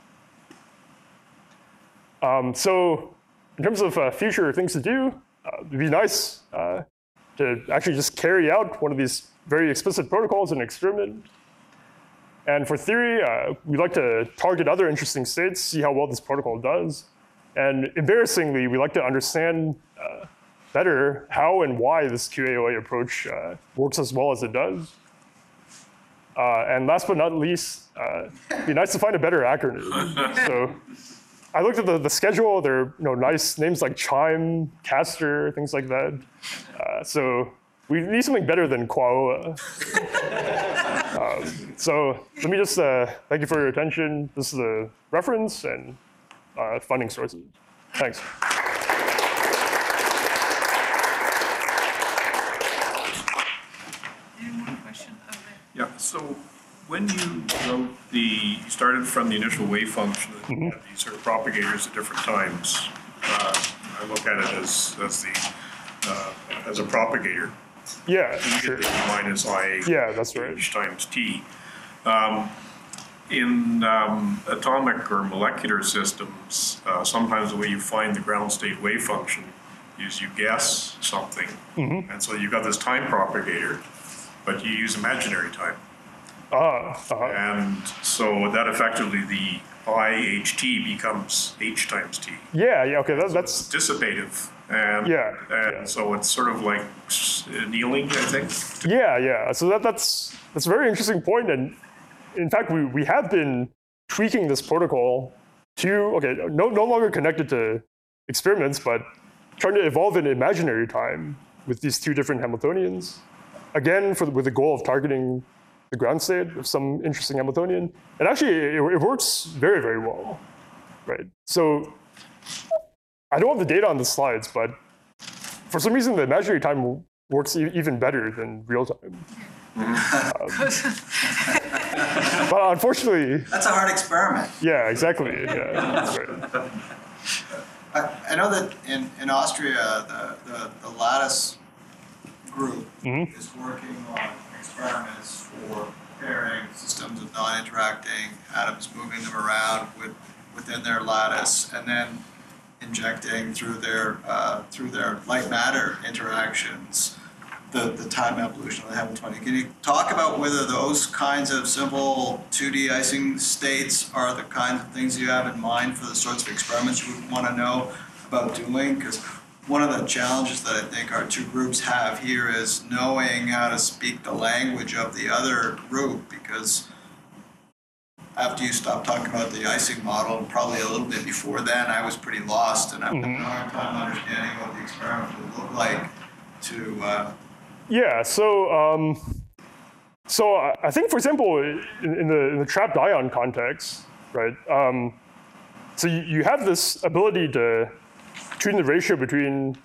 So in terms of future things to do, it'd be nice to actually just carry out one of these very explicit protocols in an experiment. And for theory, we'd like to target other interesting states, see how well this protocol does. And embarrassingly, we like to understand better how and why this QAOA approach works as well as it does. And last but not least, it'd be nice to find a better acronym. So I looked at the schedule. There are nice names like Chime, Castor, things like that. So we need something better than QAOA. So let me just thank you for your attention. This is the reference and funding sources. Thanks. Yeah, so when you wrote you started from the initial wave function and you had these sort of propagators at different times. I look at it as a propagator. Yeah, sure. Minus I that's right. H times T. In atomic or molecular systems, sometimes the way you find the ground state wave function is you guess something. And so you've got this time propagator, but you use imaginary time. And so that effectively the IHT becomes H times T. Yeah, okay, that's dissipative. And so it's sort of like annealing, I think. Yeah. So that's a very interesting point. And in fact, we have been tweaking this protocol to, no longer connected to experiments, but trying to evolve in imaginary time with these two different Hamiltonians. Again, with the goal of targeting the ground state of some interesting Hamiltonian. And actually, it works very, very well, right? So I don't have the data on the slides, but for some reason, the imaginary time works even better than real time. But unfortunately... That's a hard experiment. Yeah, exactly. Yeah, that's right. I know that in Austria, the Lattice group is working on experiments for pairing systems of non-interacting atoms, moving them around within their lattice, and then injecting through their light matter interactions the time evolution of the Hamiltonian. Can you talk about whether those kinds of simple 2D Ising states are the kinds of things you have in mind for the sorts of experiments you would want to know about doing? Because one of the challenges that I think our two groups have here is knowing how to speak the language of the other group, because after you stopped talking about the Ising model, and probably a little bit before then, I was pretty lost, and I'm having a hard time understanding what the experiment would look like to... Yeah, so I think, for example, in the trapped ion context, right? So you have this ability to tune the ratio between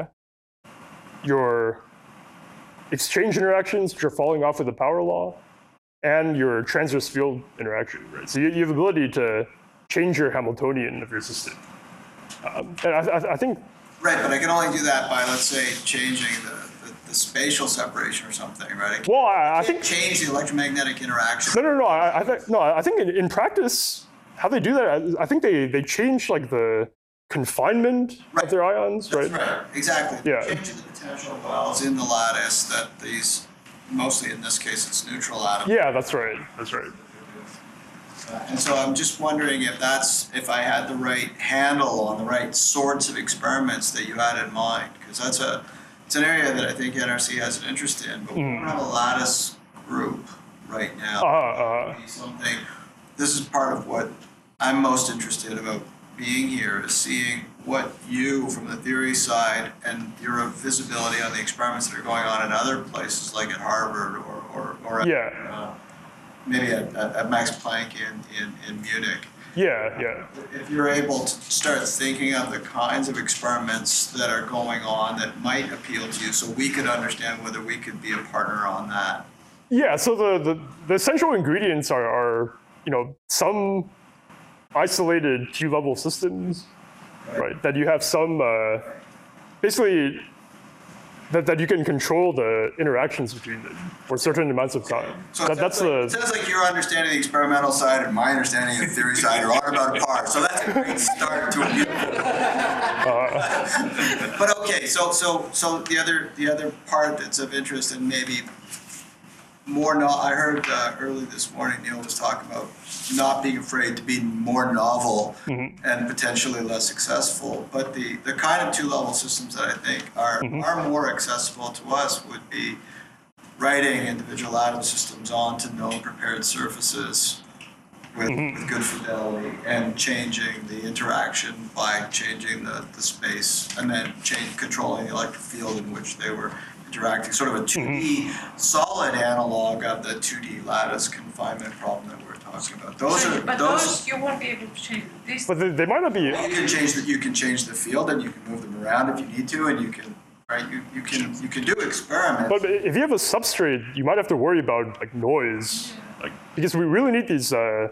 your exchange interactions, which are falling off with the power law, and your transverse field interaction, right? So you have the ability to change your Hamiltonian of your system. And I think... Right, but I can only do that by, let's say, changing the spatial separation or something, right? Well, I think change the electromagnetic interaction. No. I think in practice, how they do that, I think they change like the confinement of their ions, right? That's right. Exactly. Yeah. Changing the potential wells in the lattice that these, mostly in this case, it's neutral atoms. Yeah, that's right. That's right. And so I'm just wondering if I had the right handle on the right sorts of experiments that you had in mind, because it's an area that I think NRC has an interest in, but we don't have a lattice group right now. This is part of what I'm most interested about being here, is seeing what you, from the theory side, and your visibility on the experiments that are going on in other places, like at Harvard or maybe at Max Planck in Munich. Yeah. If you're able to start thinking of the kinds of experiments that are going on that might appeal to you, so we could understand whether we could be a partner on that. Yeah, so the essential ingredients are some isolated Q-level systems, right? That you have some, basically, that you can control the interactions between them for certain amounts of time. So it sounds like your understanding of the experimental side and my understanding of the theory side are all about par. So that's a great start to a beautiful. But okay, so the other part that's of interest, and maybe more, I heard early this morning Neil was talking about not being afraid to be more novel and potentially less successful. But the kind of two-level systems that I think are more accessible to us would be writing individual atom systems onto known prepared surfaces with good fidelity and changing the interaction by changing the space and then controlling the electric field in which they were interacting, sort of a 2D solid analog of the 2D lattice confinement problem that we're talking about. Those you won't be able to change. But they might not be. You can change the field, and you can move them around if you need to, and you can you can do experiments. But if you have a substrate, you might have to worry about like noise, because we really need these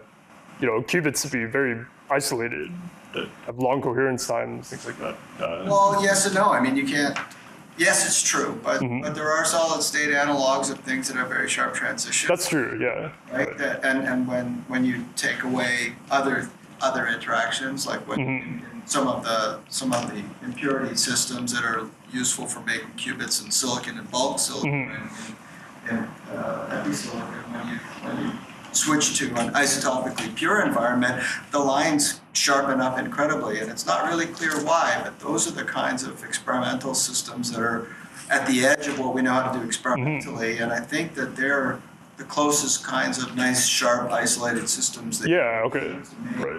qubits to be very isolated, that have long coherence times, things like that. Well, yes and no. I mean, you can't. Yes, it's true, but there are solid state analogs of things that are very sharp transition. That's true, yeah. Right, and when you take away other interactions, like when in some of the impurity systems that are useful for making qubits in silicon and bulk silicon and episilicon, when you switch to an isotopically pure environment, the lines sharpen up incredibly, and it's not really clear why, but those are the kinds of experimental systems that are at the edge of what we know how to do experimentally, and I think that they're the closest kinds of nice, sharp, isolated systems that the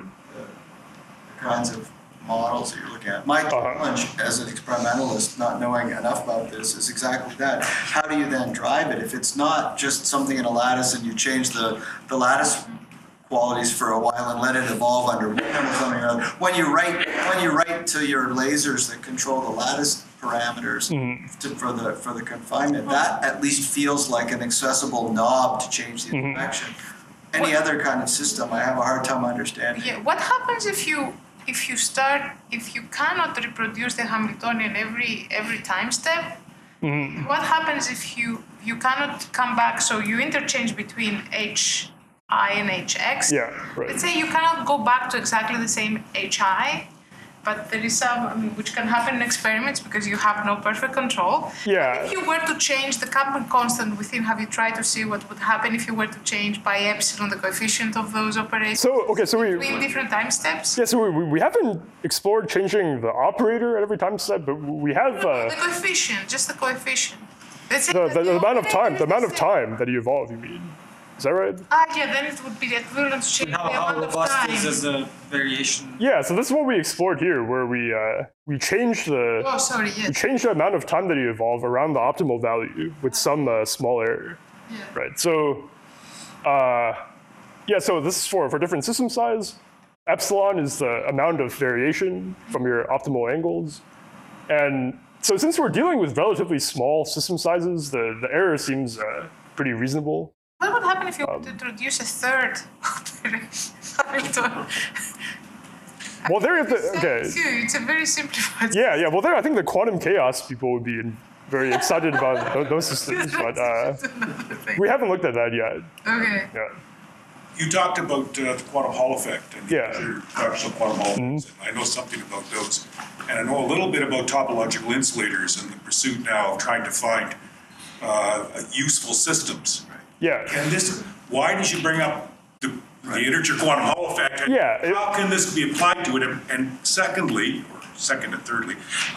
kinds of models that you're looking at. My challenge as an experimentalist, not knowing enough about this, is exactly that. How do you then drive it? If it's not just something in a lattice and you change the lattice qualities for a while and let it evolve under Wingham or something or other, when you write to your lasers that control the lattice parameters for the confinement, that at least feels like an accessible knob to change the interaction. Any other kind of system, I have a hard time understanding. Yeah. What happens if you cannot reproduce the Hamiltonian every time step? What happens if you cannot come back? So you interchange between HI and HX. Yeah, right. Let's say you cannot go back to exactly the same HI, but there is some which can happen in experiments because you have no perfect control. Yeah. If you were to change the Kaplan constant within, have you tried to see what would happen if you were to change by epsilon the coefficient of those operations? So between different time steps? Yeah, so we haven't explored changing the operator at every time step, but we have the coefficient, just the coefficient. Let's say the amount of time that you evolve, you mean? Is that right? Yeah, then it would be the equivalent to change the amount of time. How robust is the variation? Yeah, so this is what we explored here, where we changed the we changed the amount of time that you evolve around the optimal value with some small error. Yeah. Right. So so this is for different system size. Epsilon is the amount of variation from your optimal angles, and so since we're dealing with relatively small system sizes, the error seems pretty reasonable. What would happen if you were to introduce a third Hamilton? Well, there is It's a very simplified. Yeah. Well, there I think the quantum chaos people would be very excited about those systems, but we haven't looked at that yet. Okay. Yeah. You talked about the quantum Hall effect and your fractional quantum Hall. Mm-hmm. I know something about those. And I know a little bit about topological insulators and the pursuit now of trying to find useful systems. Yeah. Why did you bring up the integer quantum Hall effect? And how can this be applied to it? And secondly, or second and thirdly,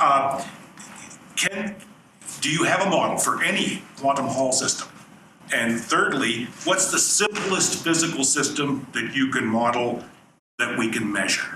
do you have a model for any quantum Hall system? And thirdly, what's the simplest physical system that you can model that we can measure?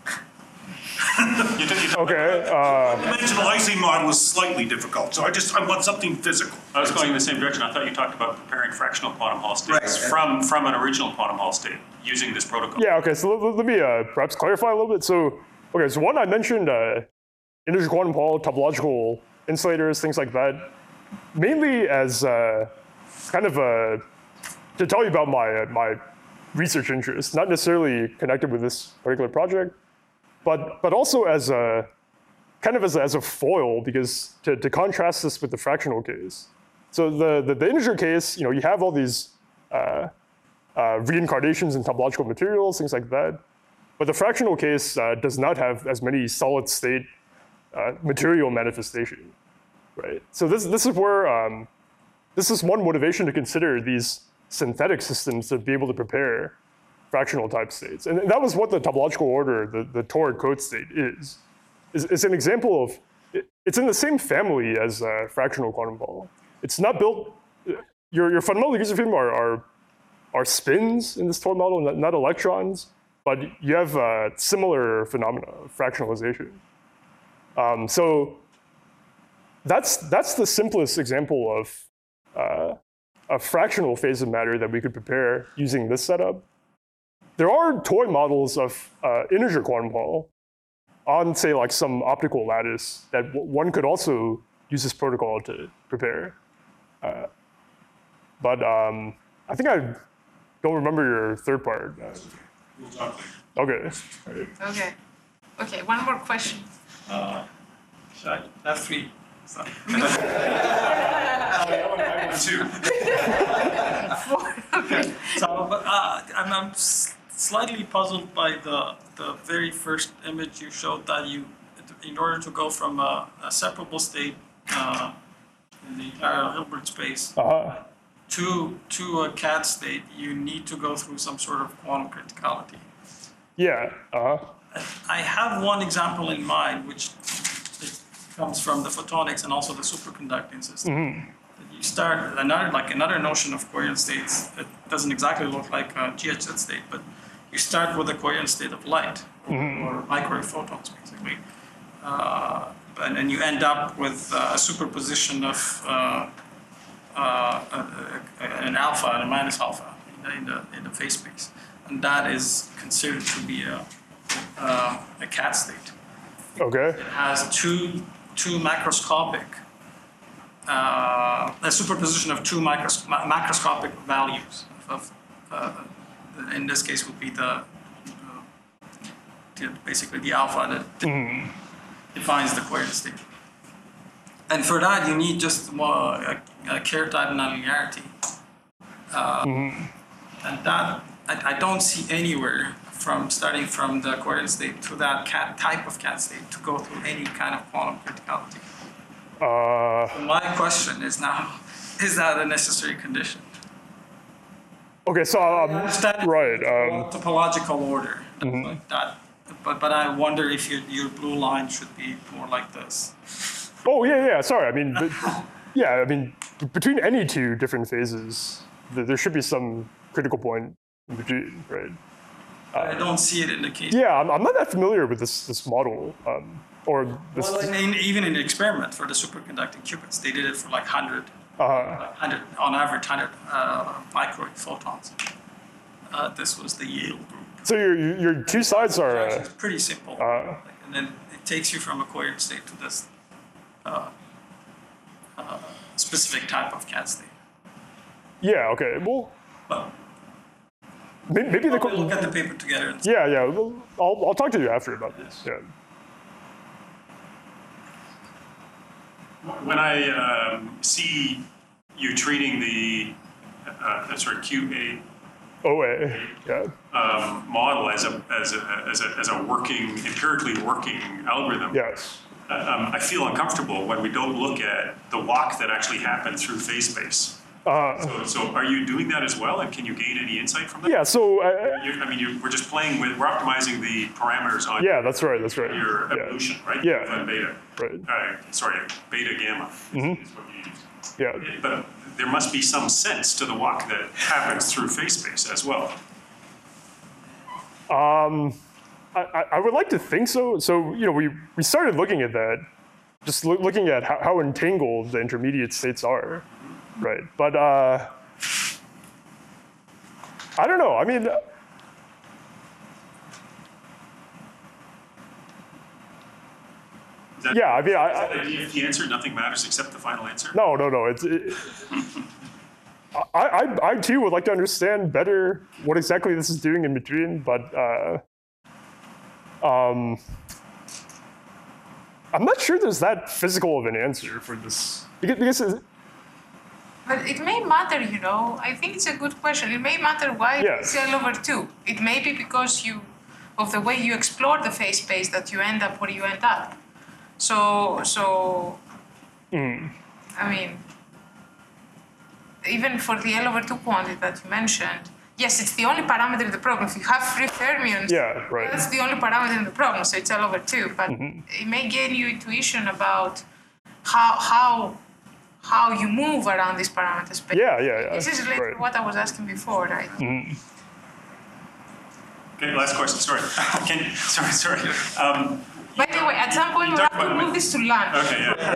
Okay. The dimensionalizing model is slightly difficult, so I want something physical. I was going in the same direction. I thought you talked about preparing fractional quantum Hall states from an original quantum Hall state using this protocol. Yeah, okay, so let me perhaps clarify a little bit. So one, I mentioned integer quantum Hall, topological insulators, things like that, mainly as kind of to tell you about my research interests, not necessarily connected with this particular project, but also as a kind of as a foil, because to contrast this with the fractional case. So the integer case, you have all these reincarnations in topological materials, things like that. But the fractional case does not have as many solid state material manifestation, right? So this is where this is one motivation to consider these synthetic systems to be able to prepare fractional type states. And that was what the topological order, the toric code state is. It's an example of, it's in the same family as fractional quantum Hall. It's not built, your fundamental user field are spins in this Tor model, not electrons, but you have similar phenomena of fractionalization. So that's the simplest example of a fractional phase of matter that we could prepare using this setup. There are toy models of integer quantum Hall on, say, like some optical lattice that one could also use this protocol to prepare. But I think I don't remember your third part. We'll talk later. Okay. Okay, one more question. I have three. I want two. Okay. So, but I'm slightly puzzled by the very first image you showed, that in order to go from a separable state in the entire Hilbert space to a CAD state, you need to go through some sort of quantum criticality. Yeah. I have one example in mind, which comes from the photonics and also the superconducting system. Mm-hmm. You start another notion of coherent states. It doesn't exactly look like a GHZ state, but you start with a coherent state of light or microwave photons, basically, and you end up with a superposition of an alpha and a minus alpha in the phase space, and that is considered to be a CAD state. Okay. It has two macroscopic, a superposition of two macroscopic values of, in this case would be basically the alpha that defines the coherent state. And for that, you need just a Kerr type nonlinearity. And that, I don't see anywhere starting from the coherent state to that type of CAD state to go through any kind of quantum criticality. So my question is now, is that a necessary condition? Okay, so right. Topological order, like that. But I wonder if your blue line should be more like this. Oh yeah. Sorry, I mean, between any two different phases, there should be some critical point in between, right? I don't see it in the case. Yeah, I'm not that familiar with this model, or this. Well, even in the experiment for the superconducting qubits, they did it for like 100, on average 100 microwave photons. This was the Yale group. So your two sides are. It's pretty simple, and then it takes you from a coherent state to this specific type of CAD state. Yeah. Okay. Well. Maybe we'll look at the paper together. Yeah. Well, I'll talk to you after about this. Yeah. When I see you treating the QA OA, yeah. Model as a working, empirically working algorithm. Yes. I feel uncomfortable when we don't look at the walk that actually happened through phase space. So are you doing that as well, and can you gain any insight from that? Yeah. So we're just playing with, we're optimizing the parameters on. Yeah, that's right. That's right. Your evolution, right? Yeah. On beta. Right. Beta gamma is what you use. Yeah. But there must be some sense to the walk that happens through phase space as well. I would like to think so. So, we started looking at that, just looking at how entangled the intermediate states are, right? But I don't know. I mean, yeah, I mean, the answer, nothing matters except the final answer? No. I too would like to understand better what exactly this is doing in between, but I'm not sure there's that physical of an answer for this. Because but it may matter, I think it's a good question. It may matter why it's L/2. It may be because of the way you explore the phase space that you end up where you end up. So I mean, even for the L/2 quantity that you mentioned, yes, it's the only parameter in the problem. If you have free fermions, that's the only parameter in the problem, so it's L/2. But it may gain you intuition about how you move around this parameter space. Yeah. This is related to what I was asking before, right? Okay, last question. Sorry. Sorry. By the way, at some point we'll have to move this to lunch. Okay,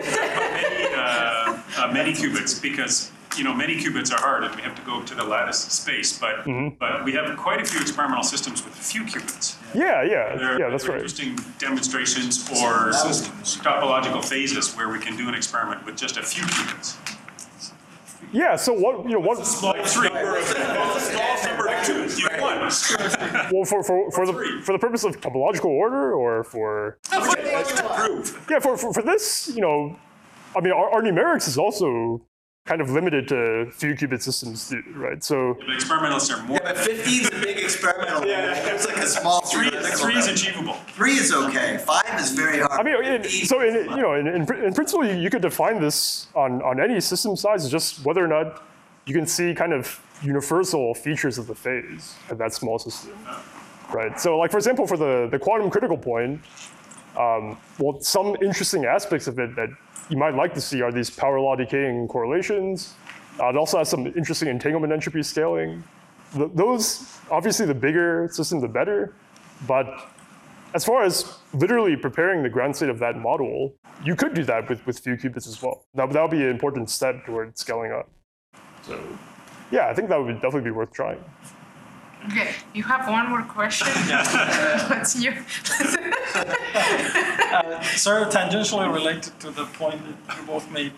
yeah. Many qubits, because many qubits are hard, and we have to go to the lattice space. But we have quite a few experimental systems with a few qubits. Yeah, that's right. Interesting demonstrations or topological phases where we can do an experiment with just a few qubits. Yeah. So what? Small three. Small number of qubits. You won. Well, for the purpose of topological order, or for for this, I mean, our numerics is also kind of limited to few qubit systems too, right? So the experimentalists are more. Yeah, but 15 is a big experimental. It's like a small. Three is achievable. 3 is okay. 5 is very hard. I mean, in principle, you could define this on any system size. It's just whether or not you can see kind of universal features of the phase at that small system, right? So, like for example, for the quantum critical point, well, some interesting aspects of it that you might like to see are these power law decaying correlations. It also has some interesting entanglement entropy scaling. Those, obviously, the bigger system, the better. But as far as literally preparing the ground state of that model, you could do that with few qubits as well. That would be an important step towards scaling up. So, yeah, I think that would definitely be worth trying. Okay, you have one more question. What's your? Sort of tangentially related to the point that you both made.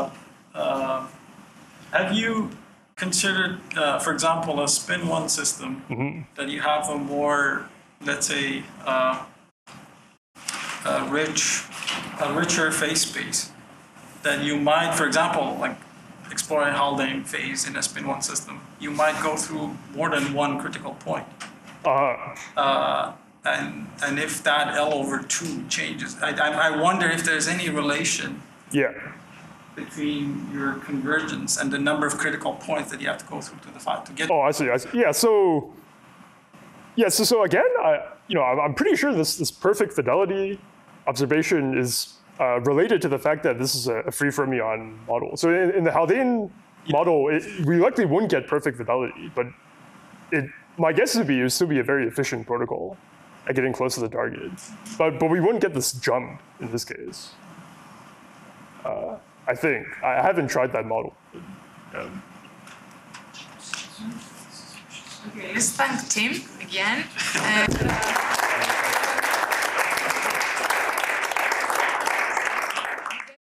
Have you considered, for example, a spin-1 system that you have a more, let's say, a richer phase space that you might, for example, like exploring Haldane phase in a spin-1 system, you might go through more than one critical point. And if that L/2 changes, I wonder if there's any relation between your convergence and the number of critical points that you have to go through to get. Oh, I see. Yeah. So again, I'm pretty sure this perfect fidelity observation is related to the fact that this is a free fermion model. So in the Haldane model, we likely wouldn't get perfect fidelity, but my guess would be it would still be a very efficient protocol at getting close to the target. But we wouldn't get this jump in this case. I think. I haven't tried that model. Okay, let's thank Tim again.